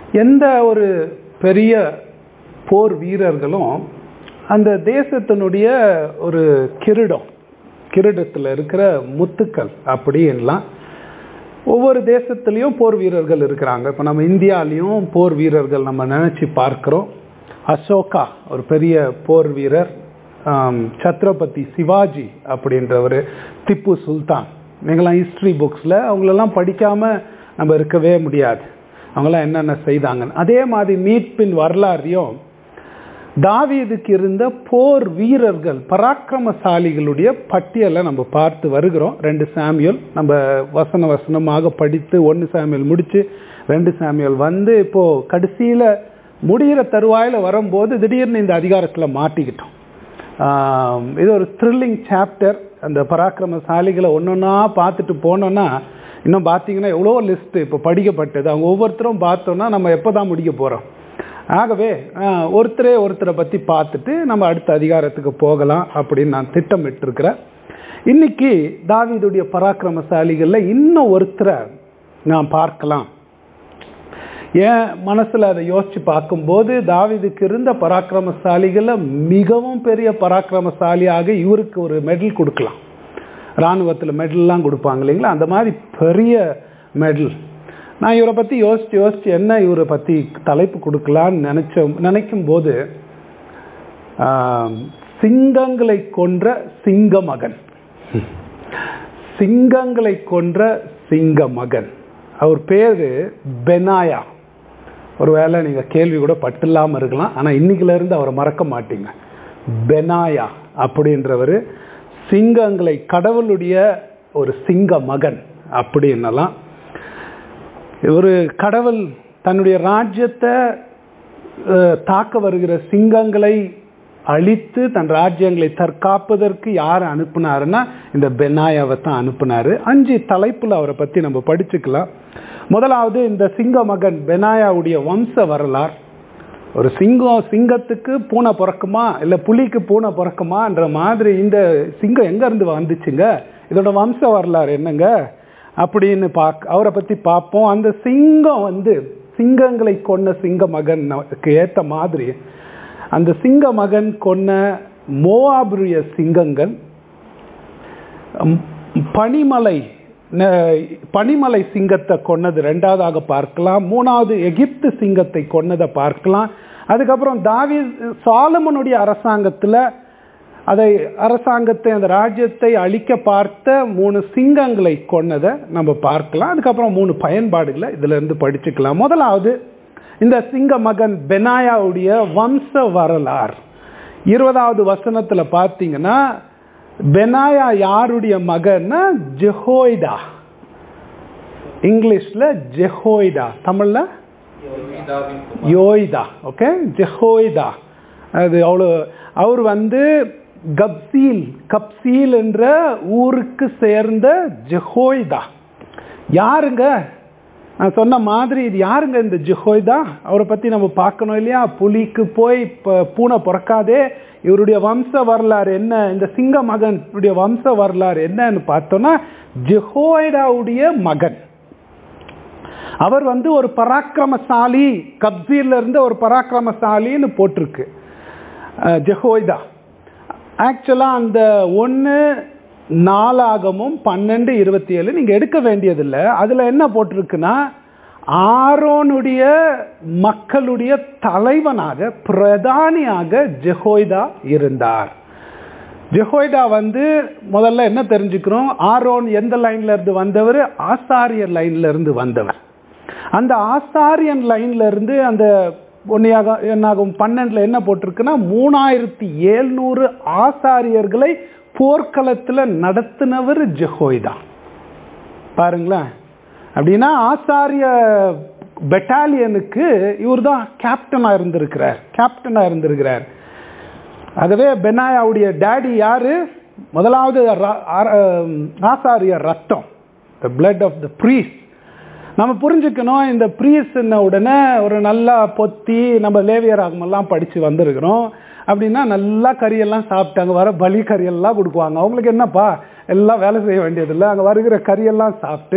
எந்த ஒரு பெரிய போர் வீரர்களும் அந்த தேசத்தினுடைய ஒரு கிரீடத்தில் இருக்கிற முத்துக்கள் அப்படின்லாம் ஒவ்வொரு தேசத்துலேயும் போர் வீரர்கள் இருக்கிறாங்க. இப்போ நம்ம இந்தியாலேயும் போர் வீரர்கள் நம்ம நினச்சி பார்க்குறோம். அசோகா ஒரு பெரிய போர் வீரர், சத்ரபதி சிவாஜி அப்படின்றவர், திப்பு சுல்தான். நீங்களாம் ஹிஸ்ட்ரி புக்ஸில் அவங்களெல்லாம் படிக்காமல் நம்ம இருக்கவே முடியாது, அவங்களாம் என்னென்ன செய்தாங்க. அதே மாதிரி மீட்பின் வரலாறையும் தாவீதுக்கு இருந்த போர் வீரர்கள் பராக்கிரமசாலிகளுடைய பட்டியலை நம்ம பார்த்து வருகிறோம். 2 சாமுவேல் நம்ம வசனமாக படித்து 1 சாமுவேல் முடித்து 2 சாமுவேல் வந்து இப்போது கடைசியில் முடிகிற தருவாயில் வரும்போது திடீர்னு இந்த அதிகாரத்தில் மாட்டிக்கிட்டோம். இது ஒரு த்ரில்லிங் சாப்டர். அந்த பராக்கிரமசாலிகளை ஒன்றொன்னா பார்த்துட்டு போனோன்னா இன்னும் பார்த்தீங்கன்னா எவ்வளோ லிஸ்ட்டு இப்போ படிக்கப்பட்டது. அவங்க ஒவ்வொருத்தரும் பார்த்தோன்னா நம்ம எப்போ தான் முடிக்க போகிறோம். ஆகவே ஒருத்தரை பற்றி பார்த்துட்டு நம்ம அடுத்த அதிகாரத்துக்கு போகலாம் அப்படின்னு நான் திட்டமிட்டிருக்கிறேன். இன்னைக்கு தாவீதுடைய பராக்கிரமசாலிகளில் இன்னும் ஒருத்தரை நான் பார்க்கலாம். ஏன் மனசில் அதை யோசித்து பார்க்கும்போது தாவீதுக்கு இருந்த பராக்கிரமசாலிகளில் மிகவும் பெரிய பராக்கிரமசாலியாக இவருக்கு ஒரு மெடல் கொடுக்கலாம். இராணுவத்தில் மெடல்லாம் கொடுப்பாங்க இல்லைங்களா, அந்த மாதிரி பெரிய மெடல். நான் இவரை பற்றி யோசித்து என்ன இவரை பற்றி தலைப்பு கொடுக்கலான்னு நினைக்கும் போது சிங்கங்களை கொன்ற சிங்க மகன், சிங்கங்களை கொன்ற சிங்க மகன். அவர் பேர் பெனாயா. ஒருவேளை நீங்கள் கேள்வி கூட பட்டில்லாமல் இருக்கலாம், ஆனால் இன்னைக்குலேருந்து அவரை மறக்க மாட்டீங்க. பெனாயா அப்படின்றவர் சிங்கங்களை, கடவுளுடைய ஒரு சிங்க மகன் அப்படின்னலாம். ஒரு கடவுள் தன்னுடைய ராஜ்யத்தை தாக்க வருகிற சிங்கங்களை அழித்து தன் ராஜ்யங்களை தற்காப்பதற்கு யார் அனுப்புனாருன்னா இந்த பெனாயாவை தான் அனுப்புனாரு. 5 தலைப்புல அவரை பற்றி நம்ம படிச்சுக்கலாம். முதலாவது இந்த சிங்க மகன் பெனாயாவுடைய வம்ச வரலாறு. ஒரு சிங்கத்துக்கு பூனை பிறக்குமா இல்லை புலிக்கு பூனை பிறக்குமான்ற மாதிரி இந்த சிங்கம் எங்கேருந்து வந்துச்சுங்க, இதோட வம்ச வரலாறு என்னங்க அப்படின்னு அவரை பற்றி பார்ப்போம். அந்த சிங்கம் வந்து சிங்கங்களை கொன்ன சிங்க மகனுக்கு ஏற்ற மாதிரி அந்த சிங்க மகன் கொன்ன மோவாபுரிய சிங்கங்கள், பனிமலை சிங்கத்தை கொன்னது 2வதாக பார்க்கலாம். 3வது எகிப்து சிங்கத்தை கொன்னதை பார்க்கலாம். அதுக்கப்புறம் சாலமனுடைய அரசாங்கத்தில் அந்த ராஜ்யத்தை அழிக்க பார்த்த 3 சிங்கங்களை கொன்னதை நம்ம பார்க்கலாம். அதுக்கப்புறம் 3 பயன்பாடுகளை இதுல இருந்து படிச்சுக்கலாம். முதலாவது இந்த சிங்க மகன் பெனாயாவுடைய வம்ச வரலாறு. 20வது வசனத்துல பார்த்தீங்கன்னா பெனாயா யாருடைய மகன்னா ஜெஹோய்தா. இங்கிலீஷ்ல ஜெஹோய்தா, தமிழ்ல யோய்தா. ஓகே, ஜெஹோய்தா. அது அவர் வந்து கப்சீல் என்ற ஊருக்கு சேர்ந்த ஜெஹோய்தா. யாருங்க நான் சொன்ன மாதிரி இது யாருங்க இந்த ஜெஹோய்தா? அவரை பற்றி நம்ம பார்க்கணும் இல்லையா. புலிக்கு போய் பூனை பிறக்காதே, இவருடைய வம்ச வரலாறு என்ன, இந்த சிங்க மகனுடைய வம்ச வரலாறு என்னன்னு பார்த்தோன்னா ஜெஹோய்தாவுடைய மகன். அவர் வந்து ஒரு பராக்கிரமசாலி, கப்சீல்ல இருந்து ஒரு பராக்கிரமசாலின்னு போட்டிருக்கு ஜெஹோய்தா. ஆக்சுவலாக அந்த 1 12:27 நீங்கள் எடுக்க வேண்டியதில்லை. அதில் என்ன போட்டிருக்குன்னா ஆரோனுடைய மக்களுடைய தலைவனாக பிரதானியாக ஜெஹோய்தா இருந்தார். ஜெஹோய்தா வந்து முதல்ல என்ன தெரிஞ்சுக்கிறோம், ஆரோன் எந்த லைன்ல இருந்து வந்தவர்? ஆசாரியர் லைன்ல இருந்து வந்தவர். அந்த ஆசாரியன் லைன்ல இருந்து அந்த என்னாகும் 12 என்ன போட்டிருக்குன்னா 3700 ஆசாரியர்களை போர்க்களத்தில் நடத்தினவர் ஜெஹோய்தா. பாருங்களேன், அப்படின்னா ஆசாரிய பெட்டாலியனுக்கு இவர் தான் கேப்டனா இருந்திருக்கிறார். ஆகவே பெனாயாவுடைய டேடி யாரு? முதலாவது ஆசாரிய ரத்தம், the blood of the priest. நம்ம புரிஞ்சுக்கணும், இந்த ப்ரீஸ்ன உடனே ஒரு நல்லா பொத்தி நம்ம லேவியராகமெல்லாம் படித்து வந்திருக்கிறோம். அப்படின்னா நல்லா கறியெல்லாம் சாப்பிட்டாங்க, வர பலி கறியெல்லாம் கொடுக்குவாங்க. அவங்களுக்கு என்னப்பா எல்லாம் வேலை செய்ய வேண்டியதில்லை, அங்கே வருகிற கறியெல்லாம் சாப்பிட்டு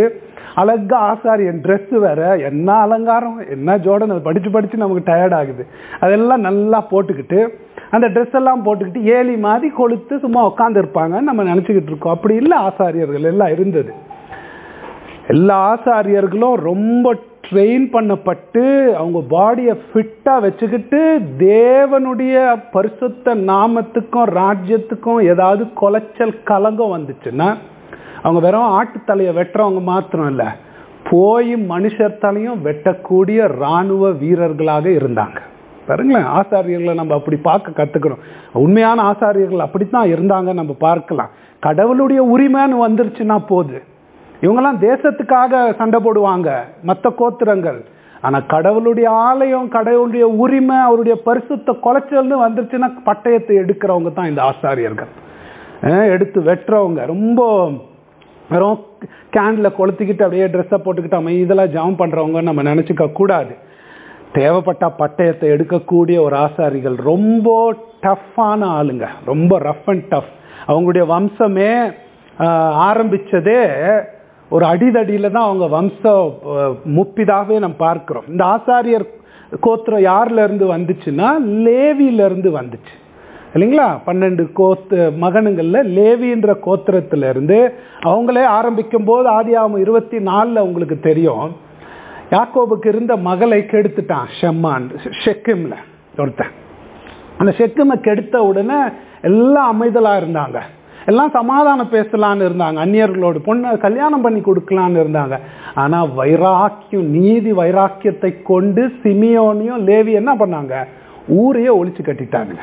அழகா ஆசாரியன் ட்ரெஸ் வேற, என்ன அலங்காரம், என்ன ஜோடன், அதை படிச்சு நமக்கு டயர்ட் ஆகுது. அதெல்லாம் நல்லா போட்டுக்கிட்டு அந்த ட்ரெஸ் எல்லாம் போட்டுக்கிட்டு ஏலி மாதிரி கொளுத்து சும்மா உட்காந்து இருப்பாங்கன்னு நம்ம நினைச்சுக்கிட்டு இருக்கோம். அப்படி இல்லை, ஆசாரியர்கள் எல்லாம் இருந்தது. எல்லா ஆசாரியர்களும் ரொம்ப ட்ரெயின் பண்ணப்பட்டு அவங்க பாடியை ஃபிட்டா வச்சுக்கிட்டு தேவனுடைய பரிசுத்த நாமத்துக்கும் ராஜ்யத்துக்கும் ஏதாவது குலைச்சல் கலங்கம் வந்துச்சுன்னா அவங்க வெறும் ஆட்டு தலையை வெட்டுறவங்க மாத்திரம் இல்லை, போய் மனுஷர் தலையும் வெட்டக்கூடிய இராணுவ வீரர்களாக இருந்தாங்க. பாருங்களேன், ஆசாரியர்களை நம்ம அப்படி பார்க்க கத்துக்கிறோம். உண்மையான ஆசாரியர்கள் அப்படித்தான் இருந்தாங்க. நம்ம பார்க்கலாம். கடவுளுடைய உரிமைன்னு வந்துருச்சுன்னா போது, இவங்கெல்லாம் தேசத்துக்காக சண்டை போடுவாங்க மற்ற கோத்திரங்கள். ஆனா கடவுளுடைய ஆலயம், கடவுளுடைய உரிமை, அவருடைய பரிசுத்த குலைச்சல்னு வந்துருச்சுன்னா பட்டயத்தை எடுக்கிறவங்க தான் இந்த ஆசாரியர்கள். எடுத்து வெட்டுறவங்க, ரொம்ப வெறும் கேண்டில் கொளுத்திக்கிட்டு அப்படியே ட்ரெஸ்ஸை போட்டுக்கிட்டு இதெல்லாம் ஜாம் பண்றவங்க நம்ம நினைச்சுக்க கூடாது. தேவைப்பட்ட பட்டயத்தை எடுக்கக்கூடிய ஒரு ஆசாரிகள் ரொம்ப டஃப்பான ஆளுங்க, ரொம்ப ரஃப் அண்ட் டஃப். அவங்களுடைய வம்சமே ஆரம்பிச்சதே ஒரு அடிதடியில தான் அவங்க வம்ச முப்பிதாவே நம்ம பார்க்கிறோம். இந்த ஆசாரியர் கோத்திரம் யார்ல இருந்து வந்துச்சுன்னா லேவியில இருந்து வந்துச்சு இல்லைங்களா? 12 மகனுங்கள்ல லேவின்ற கோத்திரத்துல இருந்து அவங்களே ஆரம்பிக்கும் போது ஆதியாகமம் 24 உங்களுக்கு தெரியும், யாக்கோபுக்கு இருந்த மகளை கெடுத்துட்டான் ஷெம்மான், ஷெக்கிம்ல ஒருத்தன். அந்த ஷெக்கிமை கெடுத்த உடனே எல்லாம் அமைதலா இருந்தாங்க, எல்லாம் சமாதானம் பேசலான்னு இருந்தாங்க, அந்நியர்களோடு பொண்ணை கல்யாணம் பண்ணி கொடுக்கலான்னு இருந்தாங்க. ஆனா வைராக்கியம், நீதி வைராக்கியத்தை கொண்டு சிமியோனையும் லேவி என்ன பண்ணாங்க, ஊரையே ஒழிச்சு கட்டிட்டாங்க.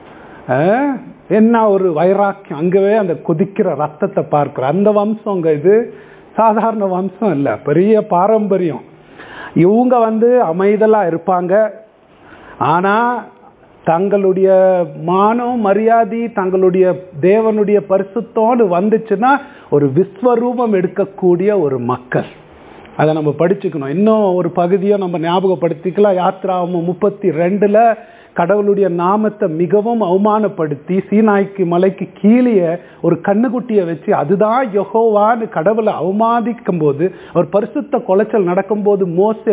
என்ன ஒரு வைராக்கியம், அங்கவே அந்த கொதிக்கிற ரத்தத்தை பார்க்கிற அந்த வம்சங்க. இது சாதாரண வம்சம் இல்லை, பெரிய பாரம்பரியம். இவங்க அமைதலா இருப்பாங்க. ஆனா தங்களுடைய மானம் மரியாதை, தங்களுடைய தேவனுடைய பரிசுத்தோடு வந்துச்சுன்னா ஒரு விஸ்வரூபம் எடுக்கக்கூடிய ஒரு மக்கள். அதை நம்ம படிச்சுக்கணும். இன்னும் ஒரு பகுதியை நம்ம ஞாபகப்படுத்திக்கலாம். யாத்ராகமம் 32 கடவுளுடைய நாமத்தை மிகவும் அவமானப்படுத்தி சீனாய்க்கு மலைக்கு கீழே ஒரு கண்ணுக்குட்டியை வச்சு அதுதான் யெகோவான்னு கடவுளை அவமானிக்கும் போது, ஒரு பரிசுத்த குலைச்சல் நடக்கும்போது மோசே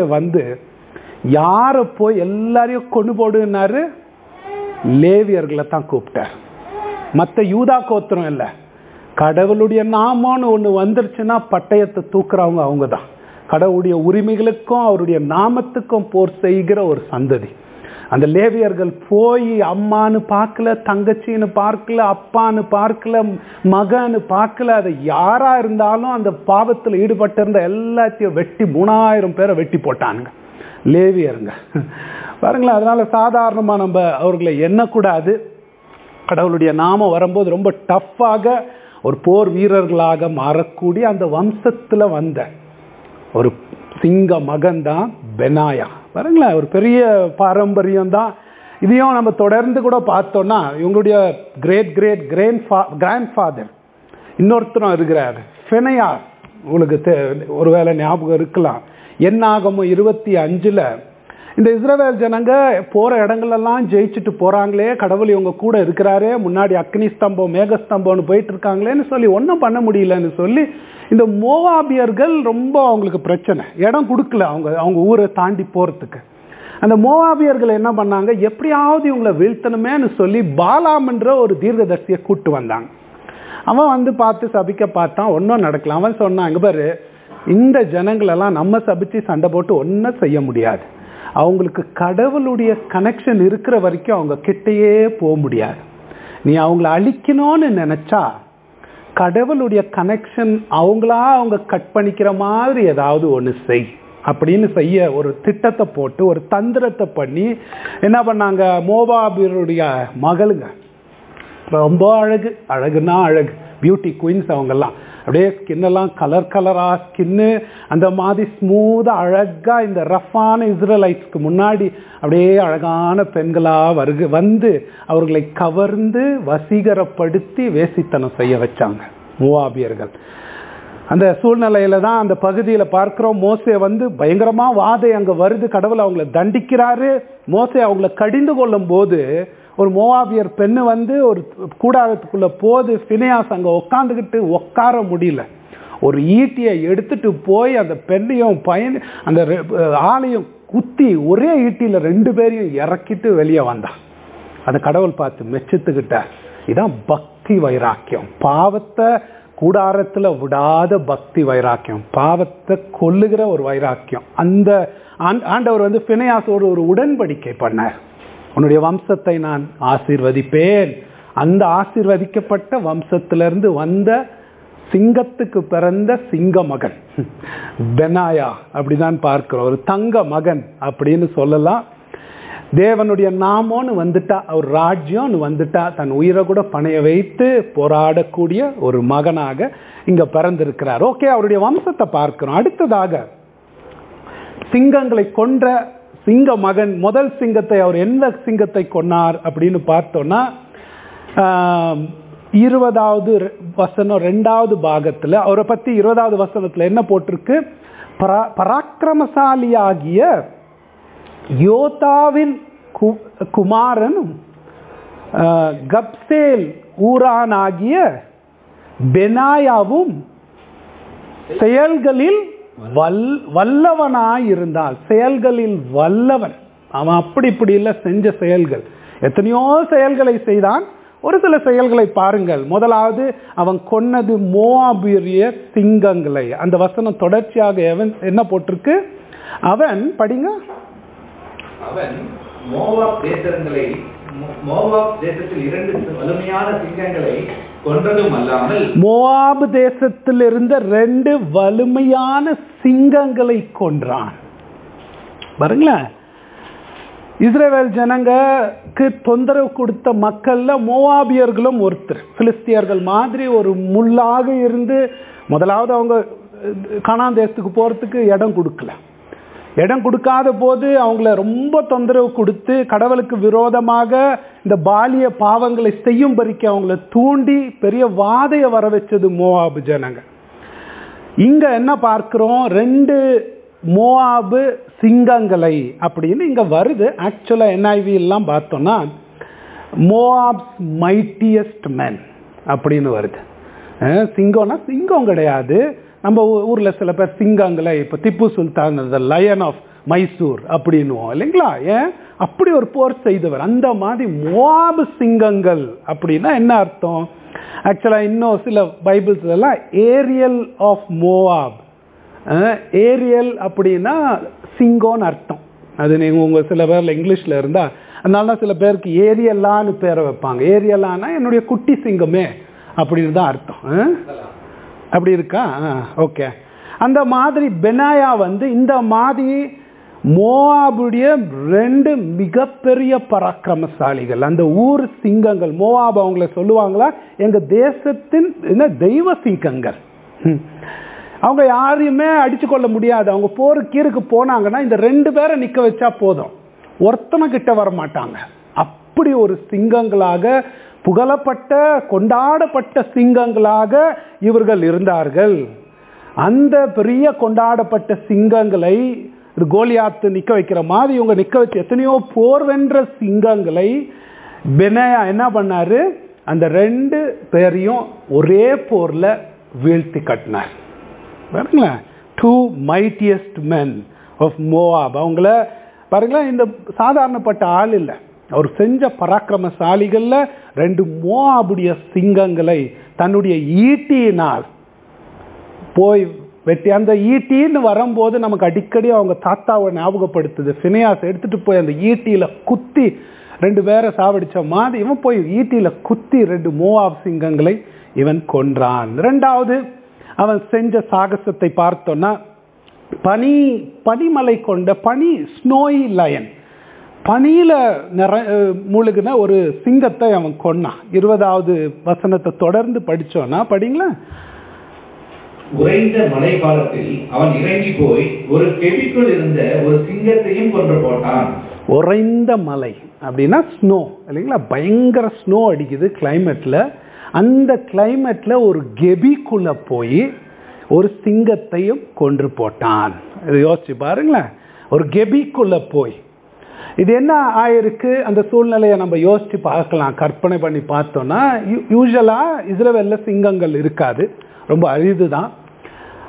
யார போய் எல்லாரையும் கொண்டு போடுனாரு, லேவியர்களை தான் கூப்பிட்டார். மற்ற யூதா கோத்திரம் இல்லை, கடவுளுடைய நாமம்னு ஒண்ணு வந்துருச்சுன்னா பட்டயத்தை தூக்குறவங்க அவங்க தான். கடவுளுடைய உரிமைகளுக்கும் அவருடைய நாமத்துக்கும் போர் செய்கிற ஒரு சந்ததி. அந்த லேவியர்கள் போய் அம்மானு பார்க்கல, தங்கச்சின்னு பார்க்கல, அப்பான்னு பார்க்கல, மகன்னு பார்க்கல. அதை யாரா இருந்தாலும் அந்த பாவத்தில் ஈடுபட்டிருந்த எல்லாத்தையும் வெட்டி 3000 பேரை வெட்டி போட்டானுங்க லேவியருங்க. பாருங்களேன், அதனால சாதாரணமா நம்ம அவர்களை எண்ணக்கூடாது. கடவுளுடைய நாமம் வரும்போது ரொம்ப டஃப்பாக ஒரு போர் வீரர்களாக மாறக்கூடிய அந்த வம்சத்துல வந்த ஒரு சிங்க மகன் தான் பெனாயா. பாருங்களேன், ஒரு பெரிய பாரம்பரியம் தான். இதையும் நம்ம தொடர்ந்து கூட பார்த்தோம்னா இவங்களுடைய கிராண்ட் ஃபாதர் இன்னொருத்தரும் இருக்கிறார், ஃபெனையாஸ். உங்களுக்கு ஒருவேளை ஞாபகம் இருக்கலாம். என்னாகமம் 25 இந்த இஸ்ரவேல் ஜனங்க போற இடங்களெல்லாம் ஜெயிச்சுட்டு போறாங்களே, கடவுள் இவங்க கூட இருக்கிறாரே, முன்னாடி அக்னி ஸ்தம்பம் மேகஸ்தம்பம்னு போயிட்டு இருக்காங்களேன்னு சொல்லி ஒன்றும் பண்ண முடியலன்னு சொல்லி இந்த மோவாபியர்கள் ரொம்ப அவங்களுக்கு பிரச்சனை, இடம் கொடுக்கல அவங்க ஊரை தாண்டி போறதுக்கு. அந்த மோவாபியர்கள் என்ன பண்ணாங்க, எப்படியாவது இவங்களை வீழ்த்தணுமேன்னு சொல்லி பாலாம்ன்ற ஒரு தீர்க்கதரிசியை கூட்டு வந்தாங்க. அவன் பார்த்து சபிக்க பார்த்தான், ஒன்றும் நடக்கலாம். அவன் சொன்னான், இங்க பாரு, இந்த ஜனங்களெல்லாம் நம்ம சபிச்சு சண்டை போட்டு ஒன்றும் செய்ய முடியாது. அவங்களுக்கு கடவுளுடைய கனெக்ஷன் இருக்கிற வரைக்கும் அவங்க கிட்டையே போக முடியாது. நீ அவங்கள அழிக்கணும்னு நினைச்சா கடவுளுடைய கனெக்ஷன் அவங்க கட் பண்ணிக்கிற மாதிரி ஏதாவது ஒன்று செய் அப்படின்னு செய்ய ஒரு திட்டத்தை போட்டு ஒரு தந்திரத்தை பண்ணி என்ன பண்ணாங்க, மோவாபியருடைய மகளுங்க ரொம்ப அழகுன்னா அழகு, பியூட்டி குயின்ஸ் அவங்கெல்லாம். அப்படியே ஸ்கின்னெல்லாம் கலரா ஸ்கின்னு அந்த மாதிரி ஸ்மூதா அழகா இந்த ரஃப்பான இஸ்ரேலைட்ஸ்க்கு முன்னாடி அப்படியே அழகான பெண்களா அவர்களை கவர்ந்து வசீகரப்படுத்தி வேசித்தனம் செய்ய வச்சாங்க மோவாபியர்கள். அந்த சூழ்நிலையில தான் அந்த பகுதியில பார்க்கிறோம், மோசே பயங்கரமா வாதை அங்க வருது, கடவுள் அவங்களை தண்டிக்கிறாரு. மோசே அவங்களை கடிந்து கொள்ளும் போது ஒரு மோவாபியர் பெண்ணு ஒரு கூடாரத்துக்குள்ள போது, பினேயாஸ் அங்க உட்காந்துக்கிட்டு உட்கார முடியல. ஒரு ஈட்டியை எடுத்துட்டு போய் அந்த பெண்ணையும் அந்த ஆளையும் குத்தி ஒரே ஈட்டியில 2 பேரையும் இறக்கிட்டு வெளியே வந்தான். அந்த கடவுள் பார்த்து மெச்சித்துக்கிட்டார். இதான் பக்தி வைராக்கியம். பாவத்தை கூடாரத்துல விடாத பக்தி வைராக்கியம், பாவத்தை கொல்லுகிற ஒரு வைராக்கியம். அந்த ஆண்டவர் பினெயாசோடு ஒரு உடன்படிக்கை பண்ணார். உன்னுடைய வம்சத்தை நான் ஆசீர்வதிப்பேன். அந்த ஆசீர்வதிக்கப்பட்ட வம்சத்திலிருந்து வந்த சிங்கத்துக்கு பிறந்த சிங்க மகன் பெனாயா அப்படிதான் பார்க்கிறோம். ஒரு தங்க மகன் அப்படின்னு சொல்லலாம். தேவனுடைய நாமோன்னு வந்துட்டா, அவர் ராஜ்யம்னு வந்துட்டா, தன் உயிரை கூட பணைய வைத்து போராடக்கூடிய ஒரு மகனாக இங்க பிறந்திருக்கிறார். ஓகே, அவருடைய வம்சத்தை பார்க்கிறோம். அடுத்ததாக சிங்கங்களை கொன்ற சிங்க மகன், முதல் சிங்கத்தை அவர் எந்த சிங்கத்தை கொன்னார் அப்படின்னு பார்த்தோம்னா 20வது வசனம் 2வது பாகத்துல அவரை பத்தி 20வது வசனத்துல என்ன போட்டிருக்கு? பராக்கிரமசாலியாகிய யோதாவின் குமாரனும் கப்சேல் ஊரானாகிய பெனாயாவும் செயல்களில் வல்லவனாயிருந்தால். செயல்களில் வல்லவன் அவன். அப்படி இப்படி இல்லை செஞ்ச செயல்கள், எத்தனையோ செயல்களை செய்தான். ஒரு சில செயல்களை பாருங்கள். முதலாவது, அவன் கொன்னது மோவாபிய சிங்கங்களை. அந்த வசனம் தொடர்ச்சியாக என்ன போட்டிருக்கு? அவன் படிங்க. அவன் மோவாப் தேசத்தில் 2 வலிமையான சிங்கங்களை கொன்றதும் அல்லாமல், மோவாப் தேசத்தில் இருந்த 2 வலிமையான சிங்கங்களை கொன்றான். பாருங்களேன், இஸ்ரவேல் ஜனங்களுக்கு தொந்தரவு கொடுத்த மக்கள்ல மோவாபியர்களும் ஒருத்தர். பிலிஸ்தியர்கள் மாதிரி ஒரு முள்ளாக இருந்து, முதலாவது அவங்க கானான் தேசத்துக்கு போறதுக்கு இடம் கொடுக்கல. இடம் கொடுக்காத போது அவங்கள ரொம்ப தொந்தரவு கொடுத்து கடவுளுக்கு விரோதமாக இந்த பாலிய பாவங்களை செய்யும்படிக்கு அவங்கள தூண்டி பெரிய வாதையை வர வச்சது மோவாபு ஜனங்க. இங்க என்ன பார்க்கிறோம்? 2 மோவாபு சிங்கங்களை அப்படின்னு இங்க வருது. ஆக்சுவலா NIV எல்லாம் பார்த்தோம்னா மோவாப்ஸ் மைட்டியஸ்ட் men அப்படின்னு வருது. சிங்கம்னா சிங்கம் கிடையாது. நம்ம ஊர்ல சில பேர் சிங்கங்களை, இப்ப திப்பு சுல்தான் லயன் ஆஃப் மைசூர் அப்படின்னுவோம் இல்லைங்களா? ஏன் அப்படி ஒரு போர் செய்தவர். அந்த மாதிரி மோவாபு சிங்கங்கள் அப்படின்னா என்ன அர்த்தம்? ஆக்சுவலா இன்னும் சில பைபிள்ஸ் எல்லாம் ஏரியல் ஆஃப் மோவாப். ஏரியல் அப்படின்னா சிங்கம்னு அர்த்தம். அது நீங்க உங்க சில பேர்ல இங்கிலீஷ்ல இருந்தா, அதனால சில பேருக்கு ஏரியலான்னு பேரை வைப்பாங்க. ஏரியலானா என்னுடைய குட்டி சிங்கமே அப்படின்னு தான் அர்த்தம். அப்படி இருக்கா? ஓகே. அந்த மாதிரி பெனாயா இந்த மாதிரி மோவாபுடைய 2 மிகப்பெரிய பராக்கிரமசாலிகள், அந்த ஊர் சிங்கங்கள். மோவாப் அவங்கள சொல்லுவாங்களா, எங்க தேசத்தின் தெய்வ சிங்கங்கள். அவங்க யாரையுமே அடிச்சு கொள்ள முடியாது. அவங்க போருக்கு போனாங்கன்னா இந்த 2 பேரை நிக்க வச்சா போதும், ஒருத்தனை கிட்ட வர மாட்டாங்க. அப்படி ஒரு சிங்கங்களாக, புகழப்பட்ட கொண்டாடப்பட்ட சிங்கங்களாக இவர்கள் இருந்தார்கள். அந்த பெரிய கொண்டாடப்பட்ட சிங்கங்களை கோலியாத்து நிக்க வைக்கிற மாதிரி இவங்க நிக்க வச்சு எத்தனையோ போர் வென்ற சிங்கங்களை பெனாயா என்ன பண்ணாரு? அந்த 2 பேரையும் ஒரே போர்ல வீழ்த்தி கட்டினார். பாருங்களேன், 2 mightiest men of Moab. அவங்கள பாருங்களேன், இந்த சாதாரணப்பட்ட ஆள் இல்லை. அவர் செஞ்ச பராக்கிரமசாலிகள்ல 2 மோவாபுடைய சிங்கங்களை தன்னுடைய ஈட்டியினால் போய் வெட்டி, அந்த ஈட்டின்னு வரும்போது நமக்கு அடிக்கடி அவங்க தாத்தாவை ஞாபகப்படுத்துது. பினெயாஸ் எடுத்துட்டு போய் அந்த ஈட்டியில குத்தி 2 பேரை சாவடிச்ச மாதிரி இவன் போய் ஈட்டியில குத்தி 2 மோவாப் சிங்கங்களை இவன் கொன்றான். 2வது அவன் செஞ்ச சாகசத்தை பார்த்தோம்னா, பனிமலை கொண்ட ஸ்னோய் லயன், பனியில மூழ்கின ஒரு சிங்கத்தை அவன் கொன்னான். 20வது வசனத்தை தொடர்ந்து படிச்சோம்னா, படிங்களா? உறைந்த மழை காலத்தில் அவன் இறங்கி போய் ஒரு கெபிக்குள் இருந்த ஒரு சிங்கத்தையும் கொன்று போட்டான். உறைந்த மலை அப்படின்னா ஸ்னோ இல்லைங்களா? பயங்கர ஸ்னோ அடிக்குது கிளைமேட்ல. அந்த கிளைமேட்ல ஒரு கெபிக்குள்ள போய் ஒரு சிங்கத்தையும் கொன்று போட்டான். இதை யோசிச்சு பாருங்களேன், ஒரு கெபிக்குள்ள போய் இது என்ன ஆயிருக்கு? அந்த சூழ்நிலையை நம்ம யோசிச்சு பார்க்கலாம், கற்பனை பண்ணி பார்த்தோம்னா, யூஸ்வலா இஸ்ரவேல்ல சிங்கங்கள் இருக்காது, ரொம்ப அரிதுதான்.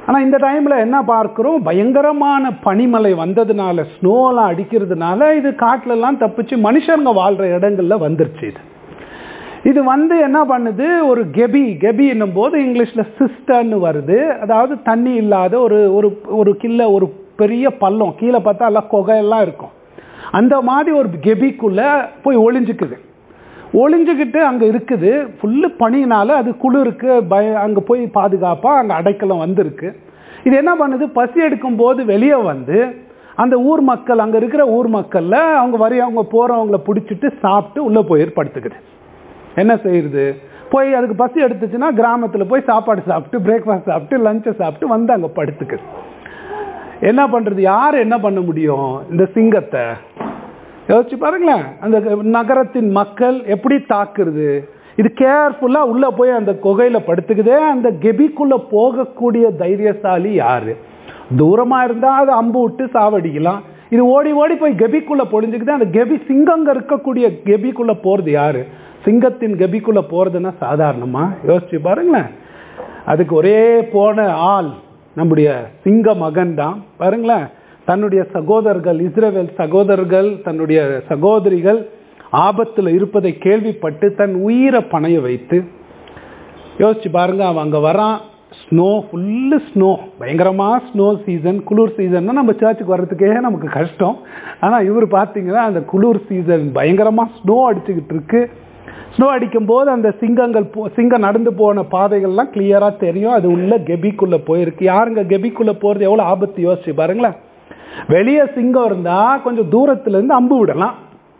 ஆனால் இந்த டைமில் என்ன பார்க்குறோம், பயங்கரமான பனிமலை வந்ததுனால, ஸ்னோலாம் அடிக்கிறதுனால இது காட்டிலெல்லாம் தப்பிச்சு மனுஷங்க வாழ்கிற இடங்கள்ல வந்துருச்சு. இது வந்து என்ன பண்ணுது, ஒரு கெபி என்னும் போது இங்கிலீஷில் சிஸ்டர்னு வருது. அதாவது தண்ணி இல்லாத ஒரு கில்ல ஒரு பெரிய பள்ளம், கீழே பார்த்தா எல்லாம் குகையெல்லாம் இருக்கும். அந்த மாதிரி ஒரு கெபிக்குள்ளே போய் ஒளிஞ்சுக்கிட்டு அங்கே இருக்குது. ஃபுல்லு பனினால அது குளிருக்கு அங்கே போய் பாதுகாப்பாக அங்கே அடைக்கலம் வந்திருக்கு. இது என்ன பண்ணுது, பசி எடுக்கும் போது வெளியே வந்து அந்த ஊர் மக்கள், அங்கே இருக்கிற ஊர் மக்களில் அவங்க போகிறவங்கள பிடிச்சிட்டு சாப்பிட்டு உள்ளே போய் படுத்துக்குது. என்ன செய்யுது, போய் அதுக்கு பசி எடுத்துச்சுன்னா கிராமத்தில் போய் சாப்பாடு சாப்பிட்டு, பிரேக்ஃபாஸ்ட் சாப்பிட்டு, லஞ்சை சாப்பிட்டு வந்து அங்கே படுத்துக்குது. என்ன பண்ணுறது, யார் என்ன பண்ண முடியும்? இந்த சிங்கத்தை யோசிச்சு பாருங்களேன். அந்த நகரத்தின் மக்கள் எப்படி தாக்குறது? இது கேர்ஃபுல்லாக உள்ளே போய் அந்த குகையில் படுத்துக்குதே. அந்த கெபிக்குள்ளே போகக்கூடிய தைரியசாலி யார்? தூரமாக இருந்தால் அது அம்பு விட்டு சாவடிக்கலாம். இது ஓடி ஓடி போய் கெபிக்குள்ளே பொழிஞ்சுக்குது. அந்த சிங்கங்க இருக்கக்கூடிய கெபிக்குள்ளே போகிறது யார்? சிங்கத்தின் கெபிக்குள்ளே போகிறதுனா சாதாரணமாக யோசிச்சு பாருங்களேன். அதுக்கு ஒரே போன ஆள் நம்முடைய சிங்க மகன் தான். பாருங்களேன், தன்னுடைய சகோதரர்கள், இஸ்ரவேல் சகோதரர்கள், தன்னுடைய சகோதரிகள் ஆபத்தில் இருப்பதை கேள்விப்பட்டு தன் உயிரை பணைய வைத்து, யோசிச்சு பாருங்க, அவன் அங்கே வரான். ஃபுல்லு ஸ்னோ, பயங்கரமாக ஸ்னோ சீசன், குளிர் சீசன்னா நம்ம சர்ச்சுக்கு வர்றதுக்கே நமக்கு கஷ்டம். ஆனால் இவர் பார்த்தீங்கன்னா அந்த குளிர் சீசன் பயங்கரமாக ஸ்னோ அடிச்சுக்கிட்டு இருக்கு. ஸ்னோ அடிக்கும்போது அந்த சிங்கம் நடந்து போன பாதைகள்லாம் கிளியராக தெரியும். அது உள்ள கெபிக்குள்ளே போயிருக்கு. யாருங்க கெபிக்குள்ளே போகிறது எவ்வளோ ஆபத்து யோசிச்சு பாருங்களேன். வெளியே சிங்கம் இருந்தால் கொஞ்சம் தூரத்துலேருந்து அம்பு விடலாம்.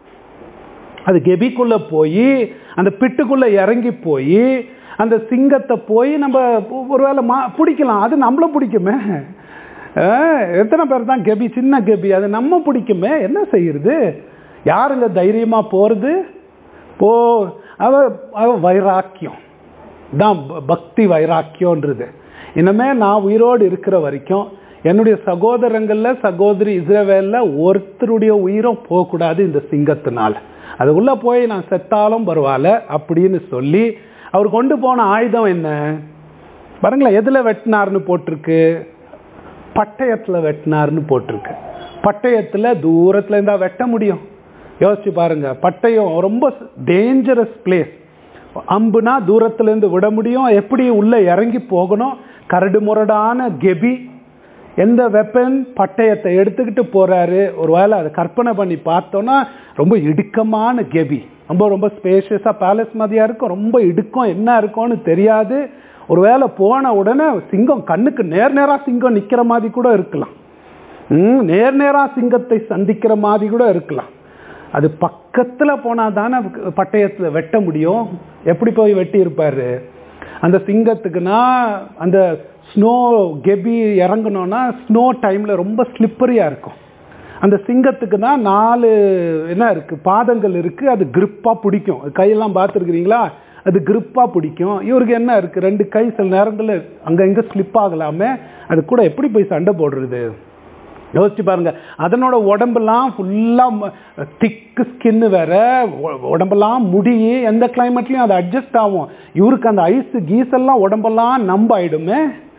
அது கெபிக்குள்ளே போய் அந்த பிட்டுக்குள்ளே இறங்கி போய் அந்த சிங்கத்தை போய் நம்ம ஒருவேளை பிடிக்கலாம். அது நம்மள பிடிக்குமே. எத்தனை பேர் தான் கெபி, சின்ன கெபி, அது நம்ம பிடிக்குமே. என்ன செய்யுது? யாருங்க தைரியமாக போகிறது? அவ வைராக்கியம் தான், பக்தி வைராக்கியன்றது. இனிமே நான் உயிரோடு இருக்கிற வரைக்கும் என்னுடைய சகோதரங்களில் சகோதரி இஸ்ரவேலில் ஒருத்தருடைய உயிரும் போகக்கூடாது இந்த சிங்கத்தினால். அது உள்ளே போய் நான் செத்தாலும் பரவாயில்ல அப்படின்னு சொல்லி அவர் கொண்டு போன ஆயுதம் என்ன பாருங்களேன். எதில் வெட்டினார்னு போட்டிருக்கு? பட்டயத்தில் வெட்டினார்னு போட்டிருக்கு. பட்டயத்தில் தூரத்தில் இருந்தால் வெட்ட முடியும். யோசிச்சு பாருங்க, பட்டயம் ரொம்ப டேஞ்சரஸ் பிளேஸ். அம்புனா தூரத்துலேருந்து விட முடியும், எப்படி உள்ளே இறங்கி போகணும். கரடு முரடான கெபி, எந்த வெப்பன்? பட்டயத்தை எடுத்துக்கிட்டு போகிறாரு. ஒரு வேளை அதை கற்பனை பண்ணி பார்த்தோன்னா ரொம்ப இடுக்கமான கெபி, ரொம்ப ஸ்பேஷியஸாக பேலஸ் மாதிரியாக இருக்கும். ரொம்ப இடுக்கம், என்ன இருக்கும்னு தெரியாது. ஒரு வேளை போன உடனே சிங்கம் கண்ணுக்கு நேராக சிங்கம் நிற்கிற மாதிரி கூட இருக்கலாம். நேராக சிங்கத்தை சந்திக்கிற மாதிரி கூட இருக்கலாம். அது பக்கத்தில் போனால் தானே பட்டயத்தில் வெட்ட முடியும். எப்படி போய் வெட்டி இருப்பார்? அந்த சிங்கத்துக்குன்னா அந்த ஸ்னோ கெபி இறங்கணும்னா ஸ்னோ டைமில் ரொம்ப ஸ்லிப்பரியாக இருக்கும். அந்த சிங்கத்துக்குன்னா 4 என்ன இருக்குது, பாதங்கள் இருக்குது. அது கிரிப்பாக பிடிக்கும். கையெல்லாம் பார்த்துருக்குறீங்களா? அது கிரிப்பாக பிடிக்கும். இவருக்கு என்ன இருக்குது, 2 கை சில நேரங்களில் அங்கே இங்கே ஸ்லிப் ஆகலாமே. அது கூட எப்படி போய் சண்டை போடுறது? யோசிச்சு பாருங்க. அதனோட உடம்பெல்லாம் ஃபுல்லாக திக்கு ஸ்கின்னு வேற, உடம்பெல்லாம் முடி, எந்த கிளைமேட்லையும் அது அட்ஜஸ்ட் ஆகும். இவருக்கு அந்த ஐஸு கீசெல்லாம் உடம்பெல்லாம் நம்பாயிடுமே.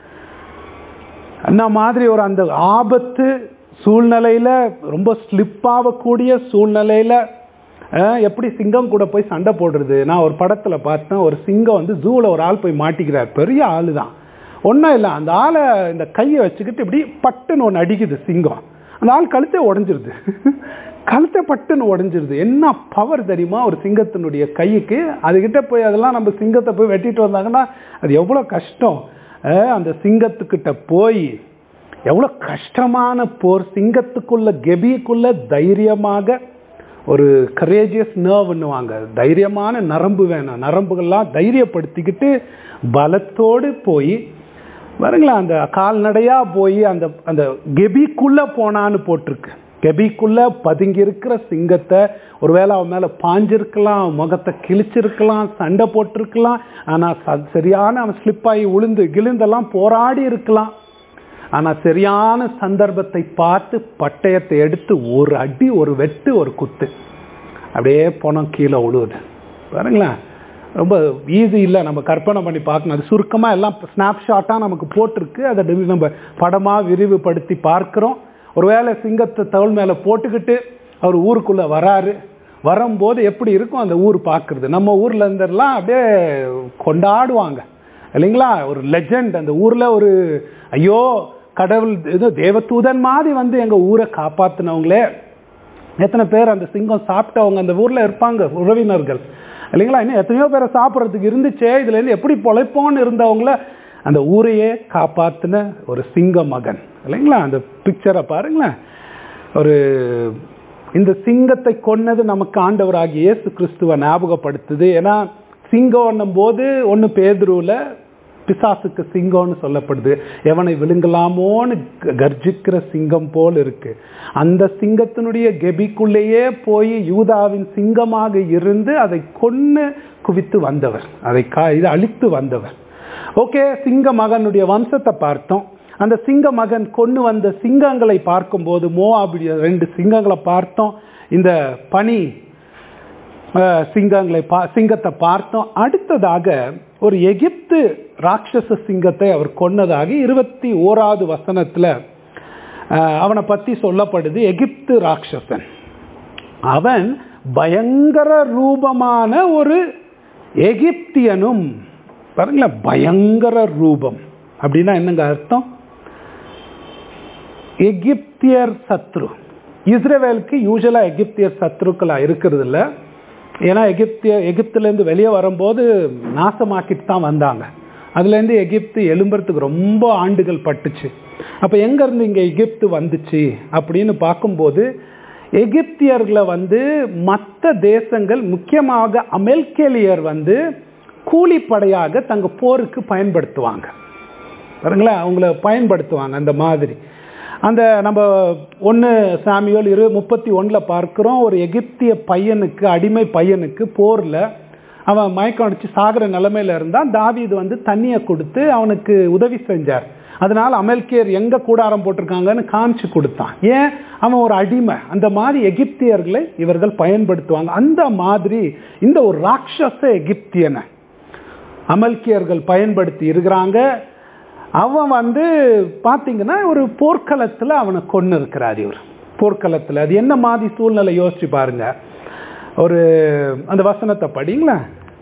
அந்த மாதிரி ஒரு அந்த ஆபத்து சூழ்நிலையில், ரொம்ப ஸ்லிப் ஆகக்கூடிய சூழ்நிலையில் எப்படி சிங்கம் கூட போய் சண்டை போடுறது? நான் ஒரு படத்தில் பார்த்தேன், ஒரு சிங்கம் வந்து ஜூவில் ஒரு ஆள் போய் மாட்டிக்கிறார். பெரிய ஆள் தான், ஒன்றும் இல்லை. அந்த ஆளை இந்த கையை வச்சுக்கிட்டு இப்படி பட்டுன்னு ஒன்று அடிக்குது சிங்கம். அந்த ஆள் கழுத்தை உடஞ்சிருது. கழுத்தை பட்டுன்னு உடஞ்சிருது. என்ன பவர் தெரியுமா ஒரு சிங்கத்தினுடைய கைக்கு? அதுக்கிட்ட போய் அதெல்லாம் நம்ம சிங்கத்தை போய் வெட்டிட்டு வந்தாங்கன்னா அது எவ்வளோ கஷ்டம். அந்த சிங்கத்துக்கிட்ட போய் எவ்வளோ கஷ்டமான போர். சிங்கத்துக்குள்ள கெபிக்குள்ள தைரியமாக ஒரு கரேஜியஸ் நர்வ்னுவாங்க, தைரியமான நரம்பு வேணும். நரம்புகள்லாம் தைரியப்படுத்திக்கிட்டு பலத்தோடு போய் பாருங்களா, அந்த கால்நடையாக போய் அந்த அந்த கெபிக்குள்ளே போனான்னு போட்டிருக்கு. கெபிக்குள்ளே பதுங்கி இருக்கிற சிங்கத்தை ஒருவேளை அவன் மேலே பாஞ்சிருக்கலாம், முகத்தை கிழிச்சிருக்கலாம், சண்டை போட்டிருக்கலாம். ஆனால் சரியான அவன் ஸ்லிப்பாகி கிழிந்தெல்லாம் போராடி இருக்கலாம். ஆனால் சரியான சந்தர்ப்பத்தை பார்த்து பட்டயத்தை எடுத்து ஒரு அடி, ஒரு வெட்டு, ஒரு குத்து, அப்படியே போனோம் கீழே விழுவுது. பாருங்களேன், ரொம்ப ஈஸி இல்லை, நம்ம கற்பனை பண்ணி பார்க்கணும். அது சுருக்கமாக எல்லாம் ஸ்னாப்ஷாட்டாக நமக்கு போட்டிருக்கு. அதை நம்ம படமாக விரிவுபடுத்தி பார்க்குறோம். ஒருவேளை சிங்கத்தை தோள் மேலே போட்டுக்கிட்டு அவர் ஊருக்குள்ளே வராரு, வரும்போது எப்படி இருக்கும் அந்த ஊர் பார்க்குறது. நம்ம ஊரில் இருந்தெல்லாம் அப்படியே கொண்டாடுவாங்க இல்லைங்களா. ஒரு லெஜெண்ட் அந்த ஊரில். ஒரு ஐயோ கடவுள் ஏதோ தேவதூதன் மாதிரி வந்து எங்கள் ஊரை காப்பாற்றினவங்களே. எத்தனை பேர் அந்த சிங்கம் சாப்பிட்டவங்க அந்த ஊரில் இருப்பாங்க, உறவினர்கள் இல்லைங்களா. இன்னும் எத்தனையோ பேரை சாப்பிட்றதுக்கு இருந்துச்சே, இதுலேருந்து எப்படி பொழைப்போன்னு இருந்தவங்கள அந்த ஊரையே காப்பாற்றின ஒரு சிங்க மகன் இல்லைங்களா. அந்த பிக்சரை பாருங்களேன். ஒரு இந்த சிங்கத்தை கொன்னது நமக்கு ஆண்டவராகிய இயேசு கிறிஸ்துவை ஞாபகப்படுத்துது. ஏன்னா சிங்கம் போது ஒன்று பேதுருவில் பிசாசுக்கு சிங்கம்னு சொல்லப்படுது. எவனை விழுங்கலாமோன்னு கர்ஜிக்கிற சிங்கம் போல் இருக்கு. அந்த சிங்கத்தினுடைய கெபிக்குள்ளேயே போய் யூதாவின் சிங்கமாக இருந்து அதை கொன்னு குவித்து வந்தவர், அதை இது அழித்து வந்தவர். ஓகே, சிங்க மகனுடைய வம்சத்தை பார்த்தோம். அந்த சிங்க மகன் கொண்டு வந்த சிங்கங்களை பார்க்கும்போது மோவாபுடைய 2 சிங்கங்களை பார்த்தோம். இந்த பனி சிங்கத்தை பார்த்தோம். அடுத்ததாக ஒரு எகிப்து ராட்சச சிங்கத்தை அவர் கொன்னதாக 21வது வசனத்துல அவனை பத்தி சொல்லப்படுது. எகிப்து ராட்சசன், அவன் பயங்கர ரூபமான ஒரு எகிப்தியனும். பாருங்களேன், பயங்கர ரூபம் அப்படின்னா என்னங்க அர்த்தம்? எகிப்தியர் சத்ரு. இஸ்ரேலுக்கு யூசுவலா எகிப்தியர் சத்ருக்களா இருக்கிறது இல்லை. ஏன்னா எகிப்துலேருந்து வெளியே வரும்போது நாசமாக்கிட்டு தான் வந்தாங்க. அதுலேருந்து எகிப்து எழும்புறதுக்கு ரொம்ப ஆண்டுகள் பட்டுச்சு. அப்போ எங்கேருந்து இங்கே எகிப்து வந்துச்சு அப்படின்னு பார்க்கும்போது, எகிப்தியர்களை வந்து மற்ற தேசங்கள் முக்கியமாக அமெல்கேலியர் வந்து கூலிப்படையாக தங்க போருக்கு பயன்படுத்துவாங்க. பாருங்களேன், அவங்கள பயன்படுத்துவாங்க. அந்த மாதிரி அந்த நம்ம 1 சாமுவேல் 31 பார்க்கிறோம். ஒரு எகிப்திய பையனுக்கு, அடிமை பையனுக்கு போரில் அவன் மயக்கம் அடிச்சு சாகிற நிலைமையில இருந்தான். தாவீது வந்து தண்ணியை கொடுத்து அவனுக்கு உதவி செஞ்சார். அதனால அமெல்கேர் எங்க கூடாரம் போட்டிருக்காங்கன்னு காமிச்சு கொடுத்தான். ஏன்? அவன் ஒரு அடிமை. அந்த மாதிரி எகிப்தியர்களை இவர்கள் பயன்படுத்துவாங்க. அந்த மாதிரி இந்த ஒரு ராட்சச எகிப்தியனை அமெல்கியர்கள் பயன்படுத்தி இருக்கிறாங்க. அவன் வந்து பார்த்தீங்கன்னா ஒரு போர்க்களத்தில் அவனை கொண்டு இருக்கிறார். இவர் போர்க்களத்தில் அது என்ன மாதிரி சூழ்நிலை யோசிச்சு பாருங்க. ஒரு அந்த வசனத்தை படிங்களா.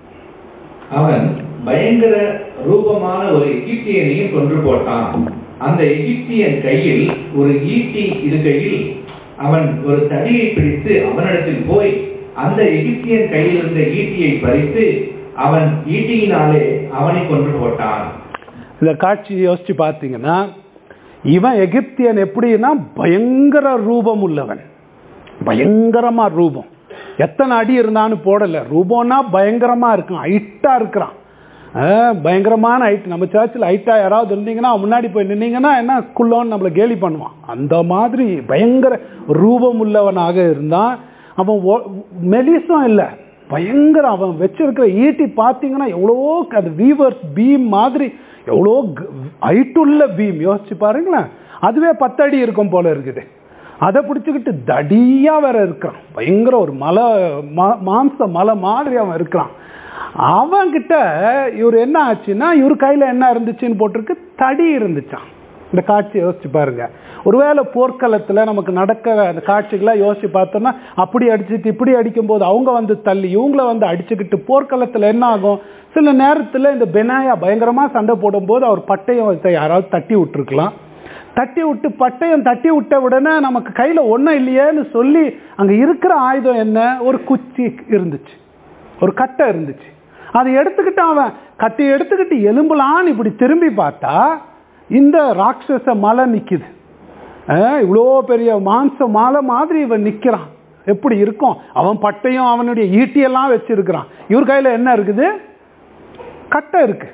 அவன் பயங்கர ரூபமான ஒரு எகிப்தியனையும் கொன்று போட்டான். அந்த எகிப்தியன் கையில் ஒரு ஈட்டி இருக்கையில் அவன் ஒரு தடியை பிடித்து அவனிடத்தில் போய் அந்த எகிப்தியன் கையில் இருந்த ஈட்டியை பறித்து அவன் ஈட்டியினாலே அவனை கொன்று போட்டான். இந்த காட்சி யோசிச்சு பார்த்தீங்கன்னா, இவன் எகிப்தியன் எப்படின்னா பயங்கர ரூபம் உள்ளவன். பயங்கரமா ரூபம், எத்தனை அடி இருந்தான்னு போடல. ரூபம்னா பயங்கரமா இருக்கும், ஹைட்டா இருக்கிறான். பயங்கரமான ஹைட். நம்ம சர்ச்சில் ஹைட்டா யாராவது இருந்தீங்கன்னா முன்னாடி போய் நின்னீங்கன்னா என்ன குள்ளோன்னு நம்மளை கேலி பண்ணுவான். அந்த மாதிரி பயங்கர ரூபம் உள்ளவனாக இருந்தான். அவன் மெலிசும் இல்லை, பயங்கர. அவன் வச்சிருக்கிற ஈட்டி பார்த்தீங்கன்னா எவ்வளோ, அது வீவர்ஸ் பீம் மாதிரி எவ்வளோ ஹைட்டுள்ள பீம். யோசிச்சு பாருங்களேன், அதுவே 10 அடி இருக்கும் போல இருக்குது. அதை பிடிச்சிக்கிட்டு தடியா வேற இருக்கிறான். பயங்கர ஒரு மலை, மாம்ச மலை மாதிரி அவன் இருக்கிறான். அவன்கிட்ட இவர் என்ன ஆச்சுன்னா, இவர் கையில என்ன இருந்துச்சுன்னு போட்டிருக்கு, தடி இருந்துச்சான். இந்த காட்சி யோசிச்சு பாருங்க. ஒருவேளை போர்க்களத்தில் நமக்கு நடக்கிற அந்த காட்சிகளை யோசிச்சு பார்த்தோம்னா, அப்படி அடிச்சுட்டு இப்படி அடிக்கும் போது அவங்க வந்து தள்ளி இவங்களை வந்து அடிச்சுக்கிட்டு போர்க்களத்தில் என்ன ஆகும்? சில நேரத்தில் இந்த பெனாயா பயங்கரமா சண்டை போடும்போது அவர் பட்டயம் யாராவது தட்டி விட்டுருக்கலாம். தட்டி விட்டு பட்டயம் தட்டி விட்ட உடனே நமக்கு கையில ஒன்றும் இல்லையேன்னு சொல்லி அங்கே இருக்கிற ஆயுதம் என்ன? ஒரு குச்சி இருந்துச்சு, ஒரு கட்டை இருந்துச்சு. அதை எடுத்துக்கிட்டு அவன் கட்டி எடுத்துக்கிட்டு எலும்புலான்னு இப்படி திரும்பி பார்த்தா இந்த ராட்சச மலை நிக்குது. இவ்வளோ பெரிய மாம்ச மலை மாதிரி இவன் நிக்கிறான். எப்படி இருக்கும்? அவன் பட்டையும் அவனுடைய ஈட்டியெல்லாம் வச்சிருக்கிறான். இவர் கையில என்ன இருக்குது? கட்டை இருக்கு.